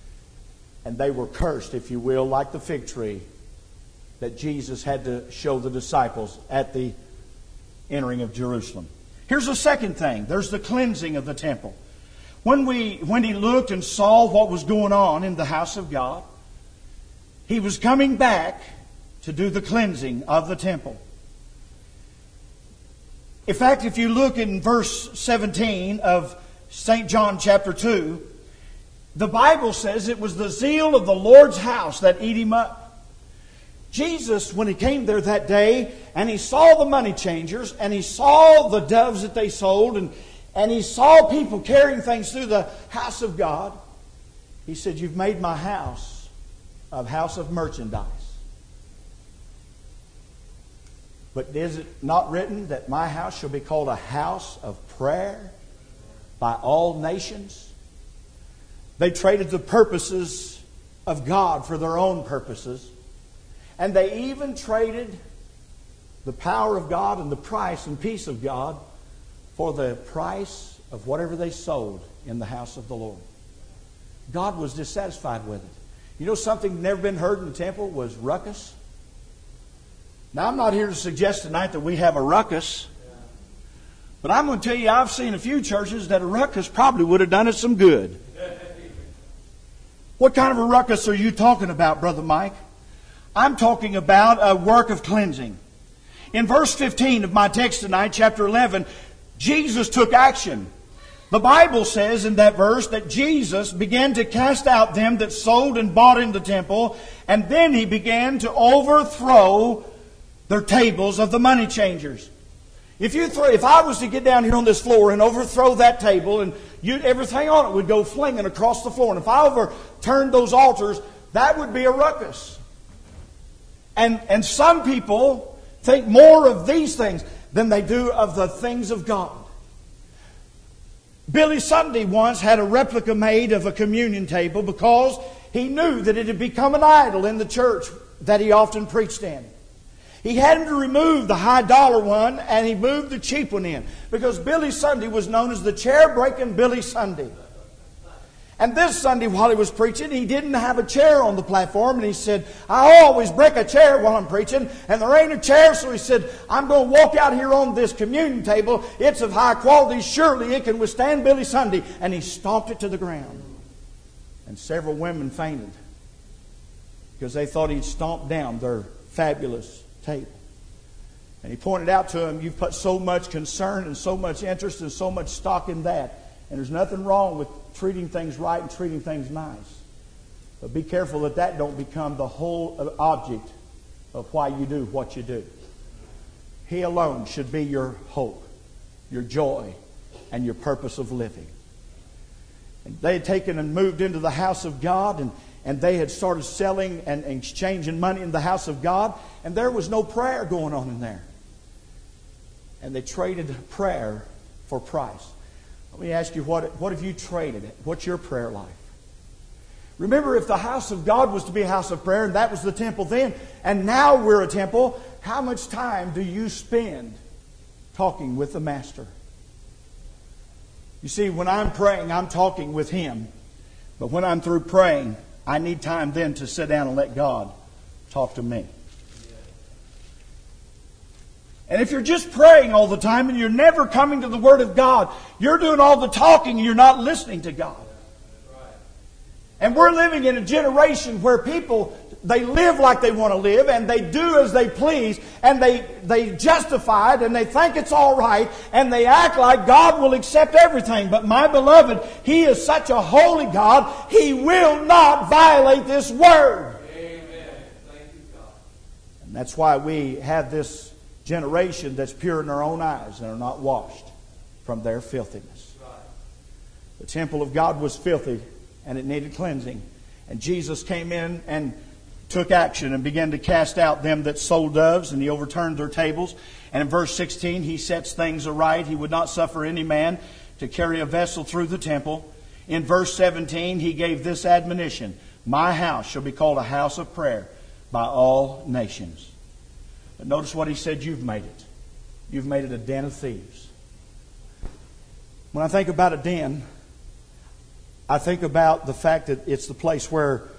[SPEAKER 2] And they were cursed, if you will, like the fig tree that Jesus had to show the disciples at the entering of Jerusalem. Here's the second thing. There's the cleansing of the temple. When we, when he looked and saw what was going on in the house of God, he was coming back to do the cleansing of the temple. In fact, if you look in verse seventeen of Saint John chapter two, the Bible says it was the zeal of the Lord's house that ate him up. Jesus, when he came there that day, and he saw the money changers, and he saw the doves that they sold, and, and he saw people carrying things through the house of God, he said, "You've made my house a house of merchandise. But is it not written that my house shall be called a house of prayer by all nations?" They traded the purposes of God for their own purposes. And they even traded the power of God and the price and peace of God for the price of whatever they sold in the house of the Lord. God was dissatisfied with it. You know something never been heard in the temple was ruckus. Now, I'm not here to suggest tonight that we have a ruckus. But I'm going to tell you, I've seen a few churches that a ruckus probably would have done us some good. What kind of a ruckus are you talking about, Brother Mike? I'm talking about a work of cleansing. In verse fifteen of my text tonight, chapter eleven, Jesus took action. The Bible says in that verse that Jesus began to cast out them that sold and bought in the temple, and then He began to overthrow their tables of the money changers. If you throw, if I was to get down here on this floor and overthrow that table, and you, everything on it would go flinging across the floor, and if I overturned those altars, that would be a ruckus. And and some people think more of these things than they do of the things of God. Billy Sunday once had a replica made of a communion table because he knew that it had become an idol in the church that he often preached in. He had to remove the high dollar one and he moved the cheap one in because Billy Sunday was known as the chair-breaking Billy Sunday. And this Sunday while he was preaching, he didn't have a chair on the platform, and he said, "I always break a chair while I'm preaching, and there ain't a chair," so he said, "I'm going to walk out here on this communion table. It's of high quality. Surely it can withstand Billy Sunday." And he stomped it to the ground. And several women fainted because they thought he'd stomped down their fabulous table. And he pointed out to them, "You've put so much concern and so much interest and so much stock in that. And there's nothing wrong with treating things right and treating things nice. But be careful that that don't become the whole object of why you do what you do. He alone should be your hope, your joy, and your purpose of living." And they had taken and moved into the house of God, and, and they had started selling and, and exchanging money in the house of God, and there was no prayer going on in there. And they traded prayer for price. Let me ask you, what, what have you traded? What's your prayer life? Remember, if the house of God was to be a house of prayer, and that was the temple then, and now we're a temple, how much time do you spend talking with the Master? You see, when I'm praying, I'm talking with Him. But when I'm through praying, I need time then to sit down and let God talk to me. And if you're just praying all the time and you're never coming to the Word of God, you're doing all the talking and you're not listening to God. And we're living in a generation where people, they live like they want to live and they do as they please and they, they justify it and they think it's all right and they act like God will accept everything. But my beloved, He is such a holy God, He will not violate this Word.
[SPEAKER 3] Amen. Thank you, God.
[SPEAKER 2] And that's why we have this generation that's pure in their own eyes and are not washed from their filthiness.
[SPEAKER 3] Right.
[SPEAKER 2] The temple of God was filthy and it needed cleansing. And Jesus came in and took action and began to cast out them that sold doves, and He overturned their tables. And in verse sixteen, He sets things aright. He would not suffer any man to carry a vessel through the temple. In verse seventeen, He gave this admonition: "My house shall be called a house of prayer by all nations." But notice what He said: you've made it. You've made it a den of thieves. When I think about a den, I think about the fact that it's the place where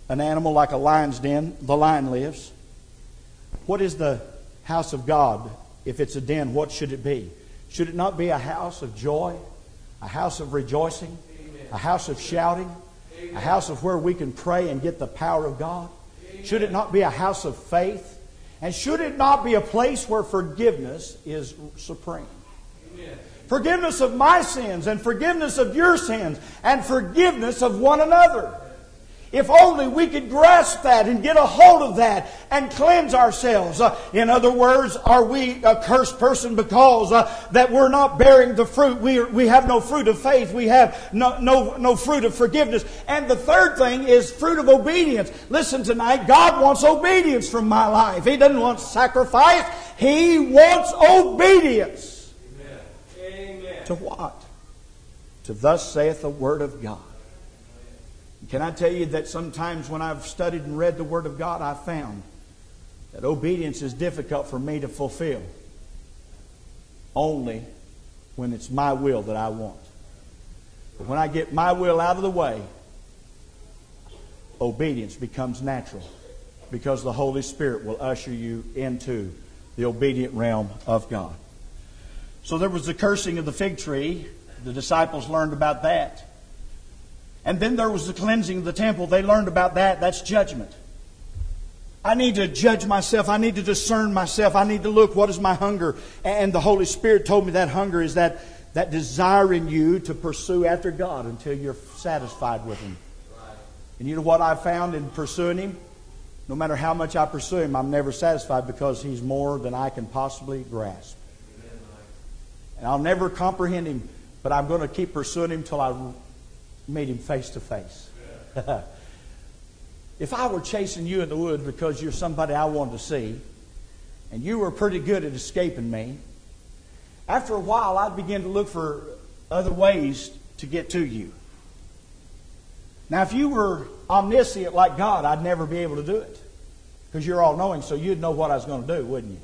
[SPEAKER 2] an animal like a lion's den, the lion lives. What is the house of God? If it's a den, what should it be? Should it not be a house of joy, a house of rejoicing,
[SPEAKER 3] Amen.
[SPEAKER 2] a house of shouting,
[SPEAKER 3] Amen.
[SPEAKER 2] a house of where we can pray and get the power of God? Amen. Should it not be a house of faith? And should it not be a place where forgiveness is supreme?
[SPEAKER 3] Amen.
[SPEAKER 2] Forgiveness of my sins and forgiveness of your sins and forgiveness of one another. If only we could grasp that and get a hold of that and cleanse ourselves. Uh, in other words, are we a cursed person because uh, that we're not bearing the fruit? We, are, we have no fruit of faith. We have no, no, no fruit of forgiveness. And the third thing is fruit of obedience. Listen tonight, God wants obedience from my life. He doesn't want sacrifice. He wants obedience.
[SPEAKER 3] Amen. Amen.
[SPEAKER 2] To what? To thus saith the Word of God. Can I tell you that sometimes when I've studied and read the Word of God, I've found that obedience is difficult for me to fulfill only when it's my will that I want. But when I get my will out of the way, obedience becomes natural because the Holy Spirit will usher you into the obedient realm of God. So there was the cursing of the fig tree. The disciples learned about that. And then there was the cleansing of the temple. They learned about that. That's judgment. I need to judge myself. I need to discern myself. I need to look, what is my hunger? And the Holy Spirit told me that hunger is that, that desire in you to pursue after God until you're satisfied with Him. And you know what I found in pursuing Him? No matter how much I pursue Him, I'm never satisfied because He's more than I can possibly grasp. And I'll never comprehend Him, but I'm going to keep pursuing Him till I meet Him face to face. If I were chasing you in the woods because you're somebody I wanted to see, and you were pretty good at escaping me, after a while I'd begin to look for other ways to get to you. Now, if you were omniscient like God, I'd never be able to do it because you're all-knowing, so you'd know what I was going to do, wouldn't you?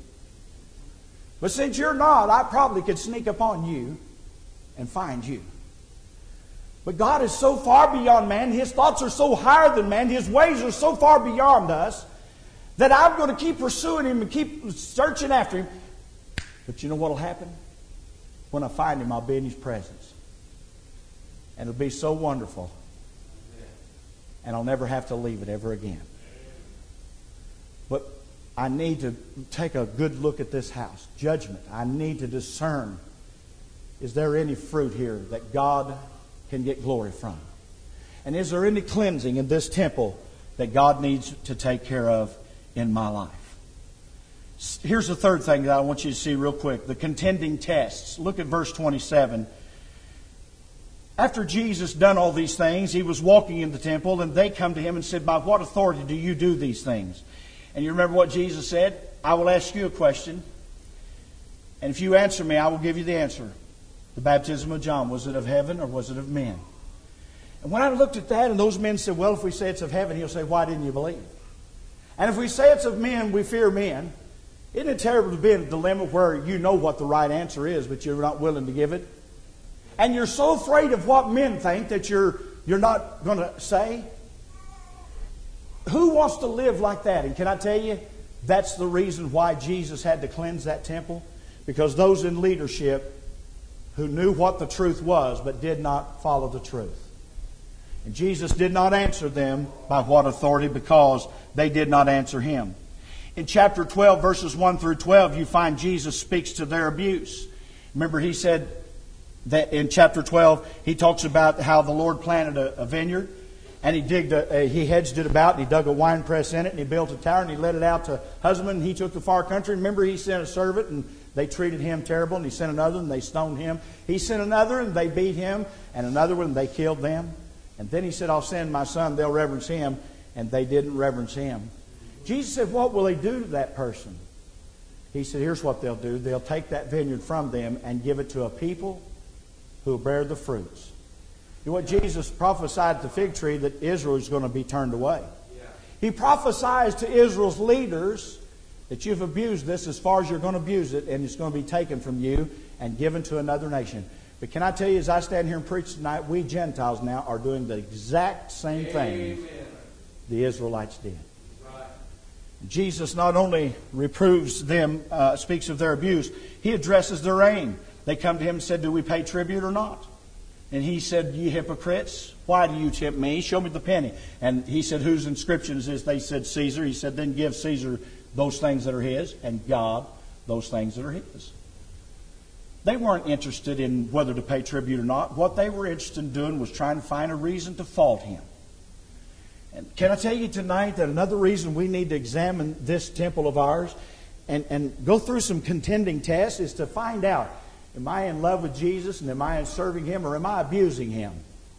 [SPEAKER 2] But since you're not, I probably could sneak upon you and find you. But God is so far beyond man. His thoughts are so higher than man. His ways are so far beyond us that I'm going to keep pursuing Him and keep searching after Him. But you know what will happen? When I find Him, I'll be in His presence. And it'll be so wonderful. And I'll never have to leave it ever again. But I need to take a good look at this house. Judgment. I need to discern, is there any fruit here that God can get glory from? And is there any cleansing in this temple that God needs to take care of in my life? Here's the third thing that I want you to see real quick. The contending tests. Look at verse twenty-seven. After Jesus done all these things, He was walking in the temple, and they come to Him and said, by what authority do you do these things? And you remember what Jesus said? I will ask you a question, and if you answer me, I will give you the answer. The baptism of John, was it of heaven or was it of men? And when I looked at that, and those men said, well, if we say it's of heaven, He'll say, why didn't you believe? And if we say it's of men, we fear men. Isn't it terrible to be in a dilemma where you know what the right answer is, but you're not willing to give it? And you're so afraid of what men think that you're, you're not going to say? Who wants to live like that? And can I tell you, that's the reason why Jesus had to cleanse that temple. Because those in leadership who knew what the truth was but did not follow the truth. And Jesus did not answer them by what authority because they did not answer Him. In chapter twelve, verses one through twelve, you find Jesus speaks to their abuse. Remember, He said that in chapter twelve, He talks about how the Lord planted a, a vineyard. And he digged a, he hedged it about, and he dug a wine press in it, and he built a tower, and he let it out to husband, and he took the far country. Remember, he sent a servant, and they treated him terrible, and he sent another, and they stoned him. He sent another, and they beat him, and another one, and they killed them. And then he said, I'll send my son, they'll reverence him, and they didn't reverence him. Jesus said, what will He do to that person? He said, here's what they'll do. They'll take that vineyard from them and give it to a people who will bear the fruits. You know what Jesus prophesied at the fig tree? That Israel is going to be turned away. Yeah. He prophesied to Israel's leaders that you've abused this as far as you're going to abuse it, and it's going to be taken from you and given to another nation. But can I tell you, as I stand here and preach tonight, we Gentiles now are doing the exact same thing
[SPEAKER 3] Amen.
[SPEAKER 2] the Israelites did.
[SPEAKER 3] Right.
[SPEAKER 2] Jesus not only reproves them, uh, speaks of their abuse, He addresses their aim. They come to Him and said, do we pay tribute or not? And He said, ye hypocrites, why do you tempt me? Show me the penny. And He said, whose inscription is this? They said, Caesar. He said, then give Caesar those things that are his, and God those things that are His. They weren't interested in whether to pay tribute or not. What they were interested in doing was trying to find a reason to fault Him. And can I tell you tonight that another reason we need to examine this temple of ours and, and go through some contending tests is to find out, am I in love with Jesus and am I serving Him, or am I abusing Him?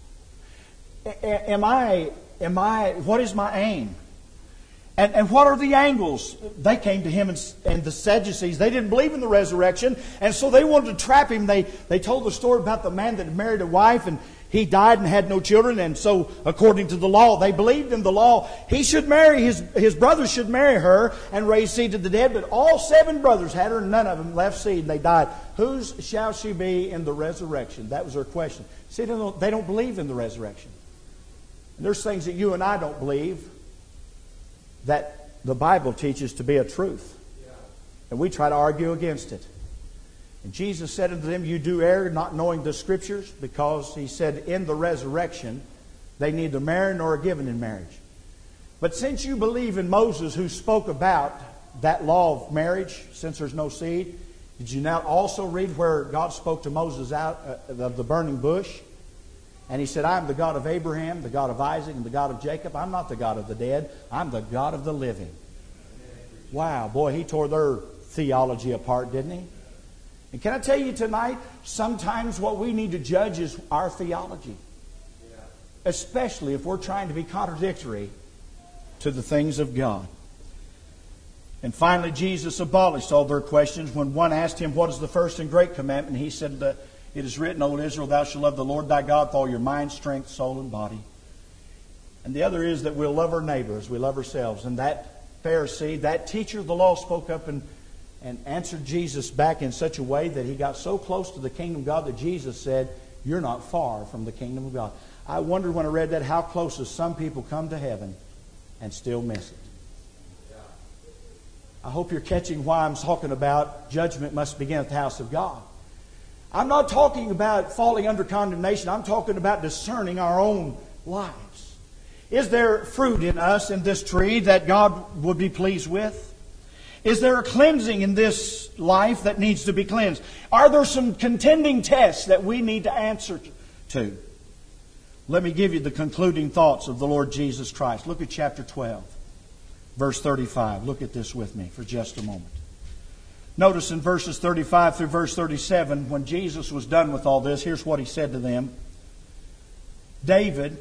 [SPEAKER 2] A- am I, am I, what is my aim? And, and what are the angles? They came to Him and, and the Sadducees. They didn't believe in the resurrection, and so they wanted to trap Him. They, they told the story about the man that had married a wife, and he died and had no children. And so, according to the law, they believed in the law. He should marry, his, his brothers should marry her and raise seed to the dead. But all seven brothers had her, and none of them left seed, and they died. Whose shall she be in the resurrection? That was their question. See, they don't, they don't believe in the resurrection. And there's things that you and I don't believe that the Bible teaches to be a truth.
[SPEAKER 3] Yeah.
[SPEAKER 2] And we try to argue against it. And Jesus said unto them, you do err, not knowing the Scriptures, because He said in the resurrection they neither marry nor are given in marriage. But since you believe in Moses, who spoke about that law of marriage, since there's no seed, did you now also read where God spoke to Moses out of the burning bush? And He said, I am the God of Abraham, the God of Isaac, and the God of Jacob. I'm not the God of the dead. I'm the God of the living. Wow, boy, He tore their theology apart, didn't He? And can I tell you tonight, sometimes what we need to judge is our theology.
[SPEAKER 3] Yeah.
[SPEAKER 2] Especially if we're trying to be contradictory to the things of God. And finally, Jesus abolished all their questions when one asked Him, what is the first and great commandment? And He said, it is written, O Israel, thou shalt love the Lord thy God with all your mind, strength, soul, and body. And the other is that we'll love our neighbor as we love ourselves. And that Pharisee, that teacher of the law, spoke up and, and answered Jesus back in such a way that he got so close to the kingdom of God that Jesus said, you're not far from the kingdom of God. I wondered when I read that how close as some people come to heaven and still miss it. I hope you're catching why I'm talking about judgment must begin at the house of God. I'm not talking about falling under condemnation. I'm talking about discerning our own lives. Is there fruit in us in this tree that God would be pleased with? Is there a cleansing in this life that needs to be cleansed? Are there some contending tests that we need to answer to? Let me give you the concluding thoughts of the Lord Jesus Christ. Look at chapter twelve, verse thirty-five. Look at this with me for just a moment. Notice in verses thirty-five through verse thirty-seven, when Jesus was done with all this, here's what He said to them. David,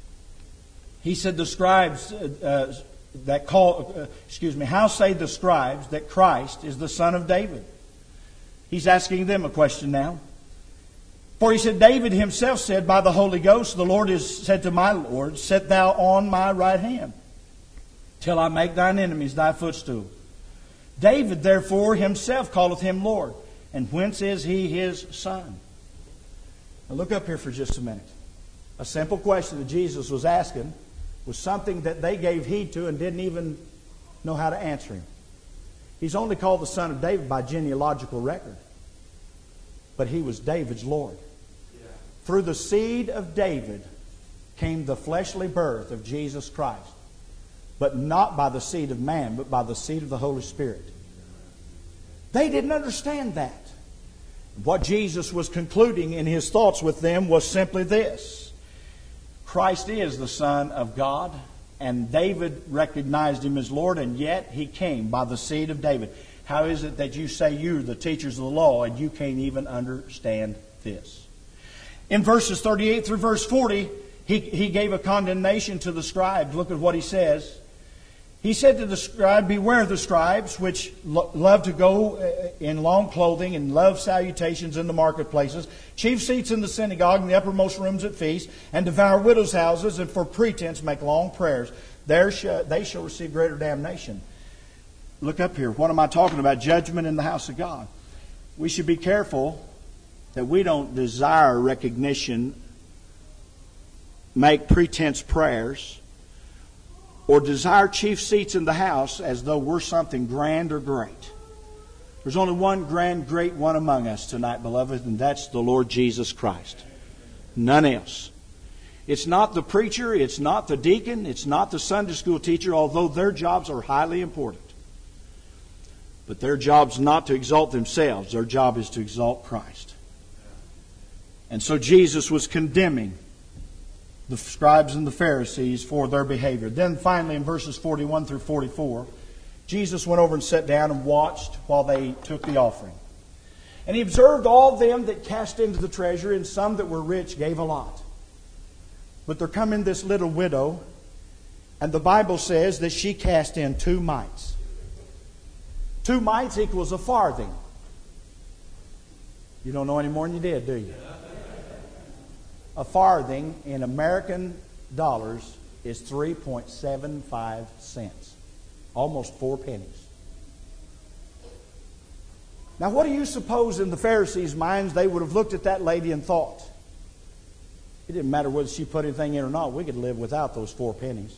[SPEAKER 2] He said, the scribes uh, that call, uh, excuse me, how say the scribes that Christ is the son of David? He's asking them a question now. For He said, David himself said, by the Holy Ghost, the Lord has said to my Lord, set thou on my right hand, till I make thine enemies thy footstool. David, therefore, himself calleth Him Lord. And whence is He His son? Now look up here for just a minute. A simple question that Jesus was asking was something that they gave heed to and didn't even know how to answer Him. He's only called the son of David by genealogical record. But He was David's Lord. Yeah. Through the seed of David came the fleshly birth of Jesus Christ. But not by the seed of man, but by the seed of the Holy Spirit. They didn't understand that. What Jesus was concluding in His thoughts with them was simply this. Christ is the Son of God, and David recognized Him as Lord, and yet He came by the seed of David. How is it that you say you're the teachers of the law, and you can't even understand this? In verses thirty-eight through verse forty, He, he gave a condemnation to the scribes. Look at what He says. He said to the scribe, beware of the scribes, which lo- love to go in long clothing and love salutations in the marketplaces, chief seats in the synagogue and the uppermost rooms at feasts, and devour widows' houses, and for pretense make long prayers. There sh- they shall receive greater damnation. Look up here. What am I talking about? Judgment in the house of God. We should be careful that we don't desire recognition, make pretense prayers,
[SPEAKER 1] or desire chief seats in the house as though we're something grand or great. There's only one grand, great one among us tonight, beloved, and that's the Lord Jesus Christ. None else. It's not the preacher, it's not the deacon, it's not the Sunday school teacher, although their jobs are highly important. But their job's not to exalt themselves. Their job is to exalt Christ. And so Jesus was condemning the scribes and the Pharisees for their behavior. Then finally in verses forty-one through forty-four, Jesus went over and sat down and watched while they took the offering. And He observed all them that cast into the treasure, and some that were rich gave a lot. But there come in this little widow, and the Bible says that she cast in two mites. Two mites equals a farthing. You don't know any more than you did, do you? A farthing in American dollars is three point seven five cents. Almost four pennies. Now what do you suppose in the Pharisees' minds they would have looked at that lady and thought? It didn't matter whether she put anything in or not. We could live without those four pennies.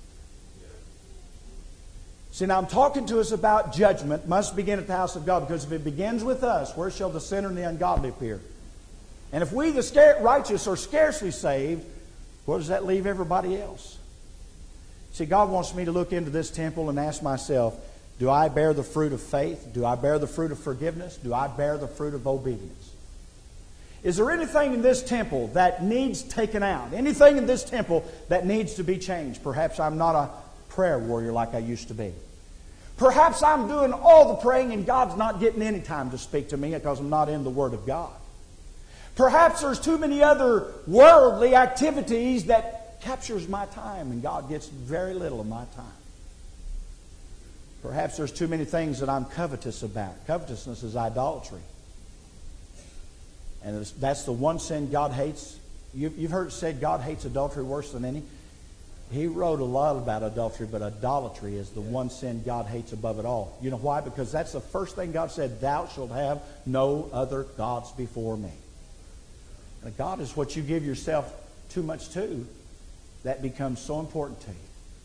[SPEAKER 1] See, now I'm talking to us about judgment must begin at the house of God, because if it begins with us, where shall the sinner and the ungodly appear? And if we, the righteous, are scarcely saved, where does that leave everybody else? See, God wants me to look into this temple and ask myself, do I bear the fruit of faith? Do I bear the fruit of forgiveness? Do I bear the fruit of obedience? Is there anything in this temple that needs taken out? Anything in this temple that needs to be changed? Perhaps I'm not a prayer warrior like I used to be. Perhaps I'm doing all the praying and God's not getting any time to speak to me because I'm not in the Word of God. Perhaps there's too many other worldly activities that captures my time and God gets very little of my time. Perhaps there's too many things that I'm covetous about. Covetousness is idolatry. And that's the one sin God hates. You've heard it said God hates adultery worse than any. He wrote a lot about adultery, but idolatry is the one sin God hates above it all. You know why? Because that's the first thing God said, thou shalt have no other gods before me. And God is what you give yourself too much to, that becomes so important to you.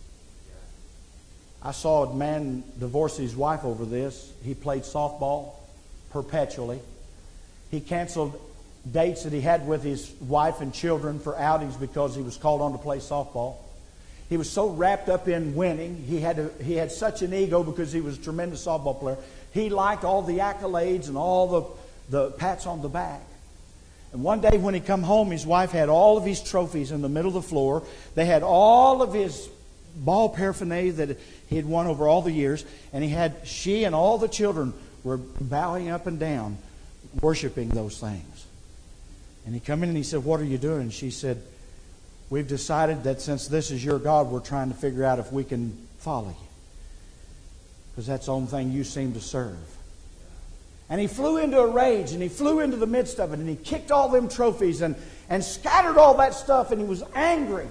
[SPEAKER 1] I saw a man divorce his wife over this. He played softball perpetually. He canceled dates that he had with his wife and children for outings because he was called on to play softball. He was so wrapped up in winning. He had to, he had such an ego because he was a tremendous softball player. He liked all the accolades and all the, the pats on the back. And one day when he come home, his wife had all of his trophies in the middle of the floor. They had all of his ball paraphernalia that he had won over all the years. And he had, she and all the children were bowing up and down, worshiping those things. And he come in and he said, what are you doing? And she said, we've decided that since this is your God, we're trying to figure out if we can follow you. Because that's the only thing you seem to serve. And he flew into a rage, and he flew into the midst of it, and he kicked all them trophies and, and scattered all that stuff, and he was angry.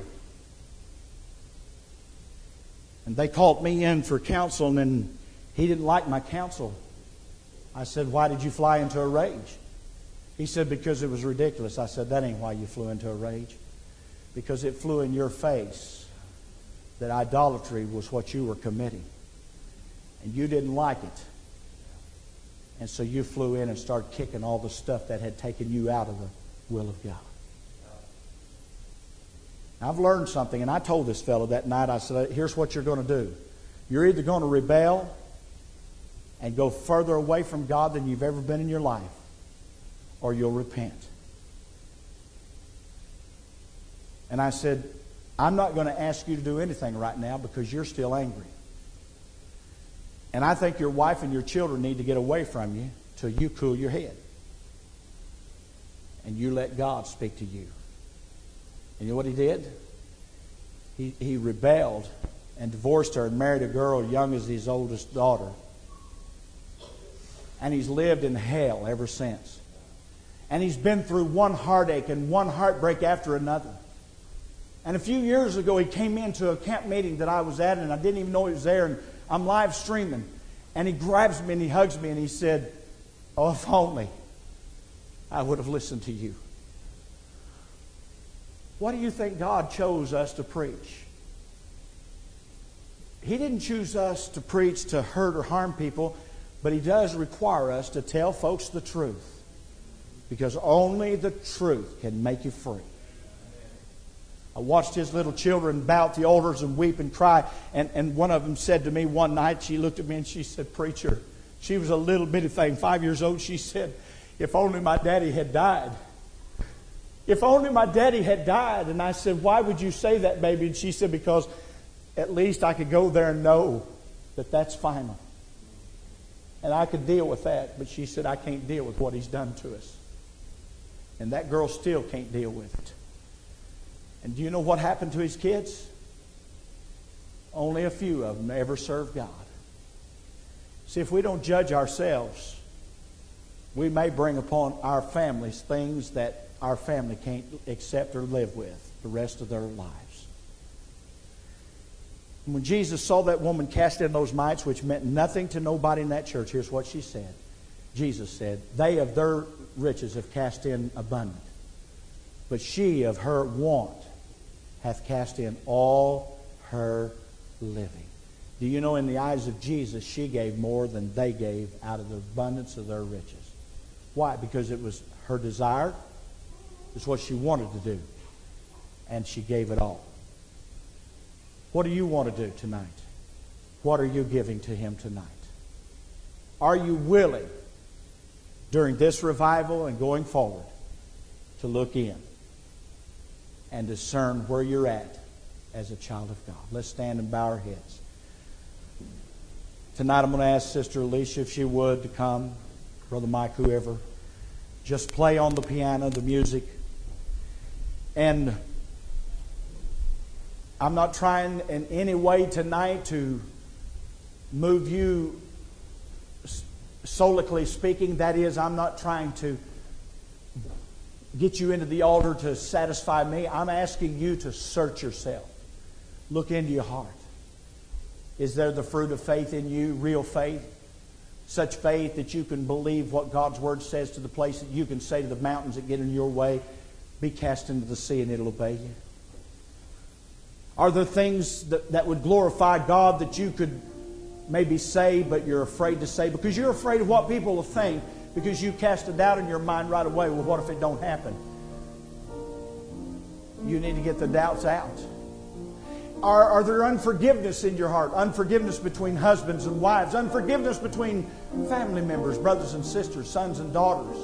[SPEAKER 1] And they called me in for counsel, and he didn't like my counsel. I said, why did you fly into a rage? He said, because it was ridiculous. I said, that ain't why you flew into a rage. Because it flew in your face that idolatry was what you were committing. And you didn't like it. And so you flew in and started kicking all the stuff that had taken you out of the will of God. I've learned something, and I told this fellow that night, I said, here's what you're going to do. You're either going to rebel and go further away from God than you've ever been in your life, or you'll repent. And I said, I'm not going to ask you to do anything right now because you're still angry. And I think your wife and your children need to get away from you till you cool your head. And you let God speak to you. And you know what he did? He, he rebelled and divorced her and married a girl young as his oldest daughter. And he's lived in hell ever since. And he's been through one heartache and one heartbreak after another. And a few years ago, he came into a camp meeting that I was at, and I didn't even know he was there, and I'm live streaming. And he grabs me and he hugs me and he said, oh, if only I would have listened to you. What do you think God chose us to preach?
[SPEAKER 2] He didn't choose us to preach to hurt or harm people, but He does require us to tell folks the truth. Because only the truth can make you free. I watched His little children bow at the altars and weep and cry. And, and one of them said to me one night, she looked at me and she said, "Preacher," she was a little bitty thing, five years old. She said, "If only my daddy had died. If only my daddy had died." And I said, "Why would you say that, baby?" And she said, "Because at least I could go there and know that that's final. And I could deal with that." But she said, "I can't deal with what he's done to us." And that girl still can't deal with it. And do you know what happened to his kids? Only a few of them ever served God. See, if we don't judge ourselves, we may bring upon our families things that our family can't accept or live with the rest of their lives. And when Jesus saw that woman cast in those mites, which meant nothing to nobody in that church, here's what she said. Jesus said, "They of their riches have cast in abundant, but she of her want hath cast in all her living." Do you know, in the eyes of Jesus, she gave more than they gave out of the abundance of their riches. Why? Because it was her desire. It's what she wanted to do. And she gave it all. What do you want to do tonight? What are you giving to Him tonight? Are you willing, during this revival and going forward, to look in and discern where you're at as a child of God? Let's stand and bow our heads. Tonight I'm going to ask Sister Alicia if she would to come, Brother Mike, whoever, just play on the piano, the music. And I'm not trying in any way tonight to move you solically speaking. That is, I'm not trying to get you into the altar to satisfy me. I'm asking you to search yourself. Look into your heart. Is there the fruit of faith in you, real faith? Such faith that you can believe what God's Word says to the place that you can say to the mountains that get in your way, "Be cast into the sea," and it'll obey you. Are there things that, that would glorify God that you could maybe say, but you're afraid to say because you're afraid of what people will think, because you cast a doubt in your mind right away? Well, what if it don't happen? You need to get the doubts out. Are, are there unforgiveness in your heart? Unforgiveness between husbands and wives. Unforgiveness between family members, brothers and sisters, sons and daughters.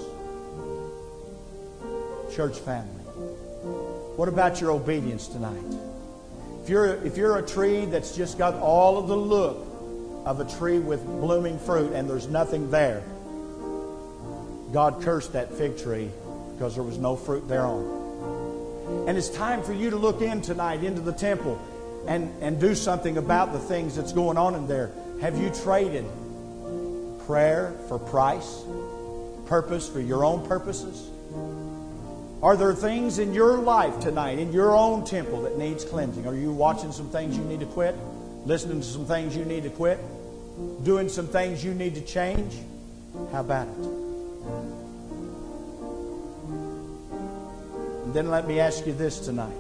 [SPEAKER 2] Church family. What about your obedience tonight? If you're, if you're a tree that's just got all of the look of a tree with blooming fruit and there's nothing there, God cursed that fig tree because there was no fruit thereon. And it's time for you to look in tonight into the temple and, and do something about the things that's going on in there. Have you traded prayer for price? Purpose for your own purposes? Are there things in your life tonight, in your own temple, that needs cleansing? Are you watching some things you need to quit? Listening to some things you need to quit? Doing some things you need to change? How about it? And then let me ask you this tonight.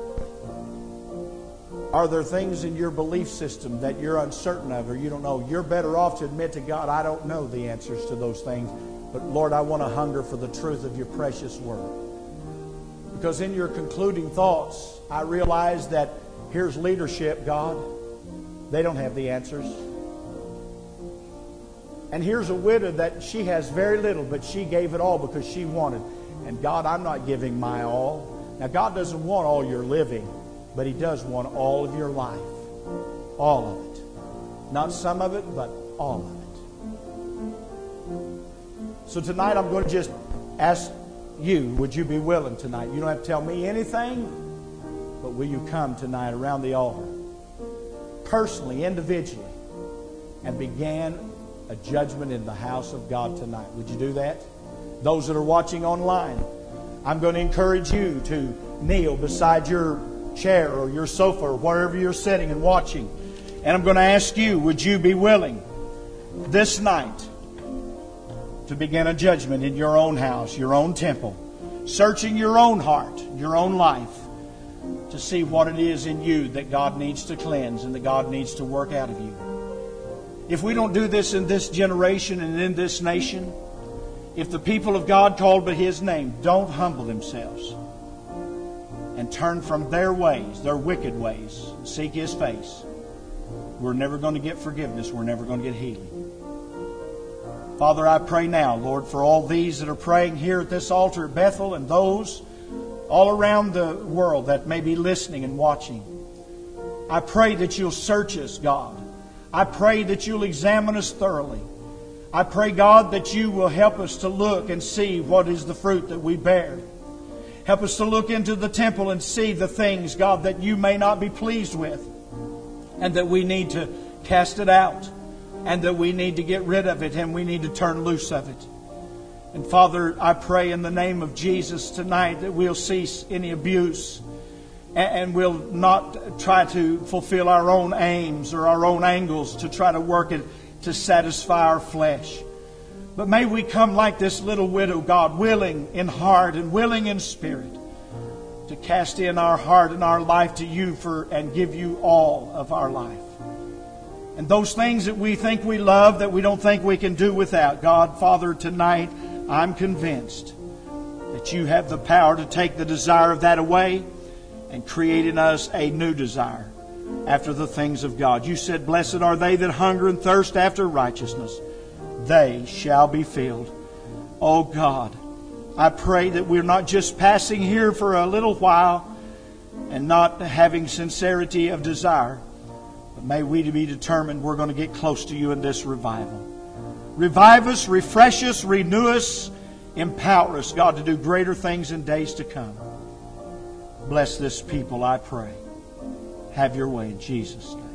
[SPEAKER 2] Are there things in your belief system that you're uncertain of or you don't know? You're better off to admit to God, "I don't know the answers to those things, but Lord, I want to hunger for the truth of your precious word." Because in your concluding thoughts, I realize that here's leadership, God. They don't have the answers. And here's a widow that she has very little, but she gave it all because she wanted. And God, I'm not giving my all. Now, God doesn't want all your living, but He does want all of your life. All of it. Not some of it, but all of it. So tonight I'm going to just ask you, would you be willing tonight? You don't have to tell me anything, but will you come tonight around the altar, personally, individually, and begin a judgment in the house of God tonight? Would you do that? Those that are watching online, I'm going to encourage you to kneel beside your chair or your sofa or wherever you're sitting and watching. And I'm going to ask you, would you be willing this night to begin a judgment in your own house, your own temple, searching your own heart, your own life,
[SPEAKER 1] to see what it is in you that God needs to cleanse and that God needs to work out of you. If we don't do this in this generation and in this nation, if the people of God called by His name don't humble themselves and turn from their ways, their wicked ways, and seek His face, we're never going to get forgiveness. We're never going to get healing. Father, I pray now, Lord, for all these that are praying here at this altar at Bethel and those all around the world that may be listening and watching. I pray that You'll search us, God. I pray that You'll examine us thoroughly. I pray, God, that You will help us to look and see what is the fruit that we bear. Help us to look into the temple and see the things, God, that You may not be pleased with, and that we need to cast it out, and that we need to get rid of it, and we need to turn loose of it. And Father, I pray in the name of Jesus tonight that we'll cease any abuse, and we'll not try to fulfill our own aims or our own angles to try to work it to satisfy our flesh. But may we come like this little widow, God, willing in heart and willing in spirit to cast in our heart and our life to You for and give You all of our life. And those things that we think we love, that we don't think we can do without, God, Father, tonight I'm convinced that You have the power to take the desire of that away and create in us a new desire after the things of God. You said, blessed are they that hunger and thirst after righteousness. They shall be filled. Oh God, I pray that we're not just passing here for a little while and not having sincerity of desire, but may we be determined we're going to get close to You in this revival. Revive us, refresh us, renew us, empower us, God, to do greater things in days to come. Bless this people, I pray. Have Your way in Jesus' name.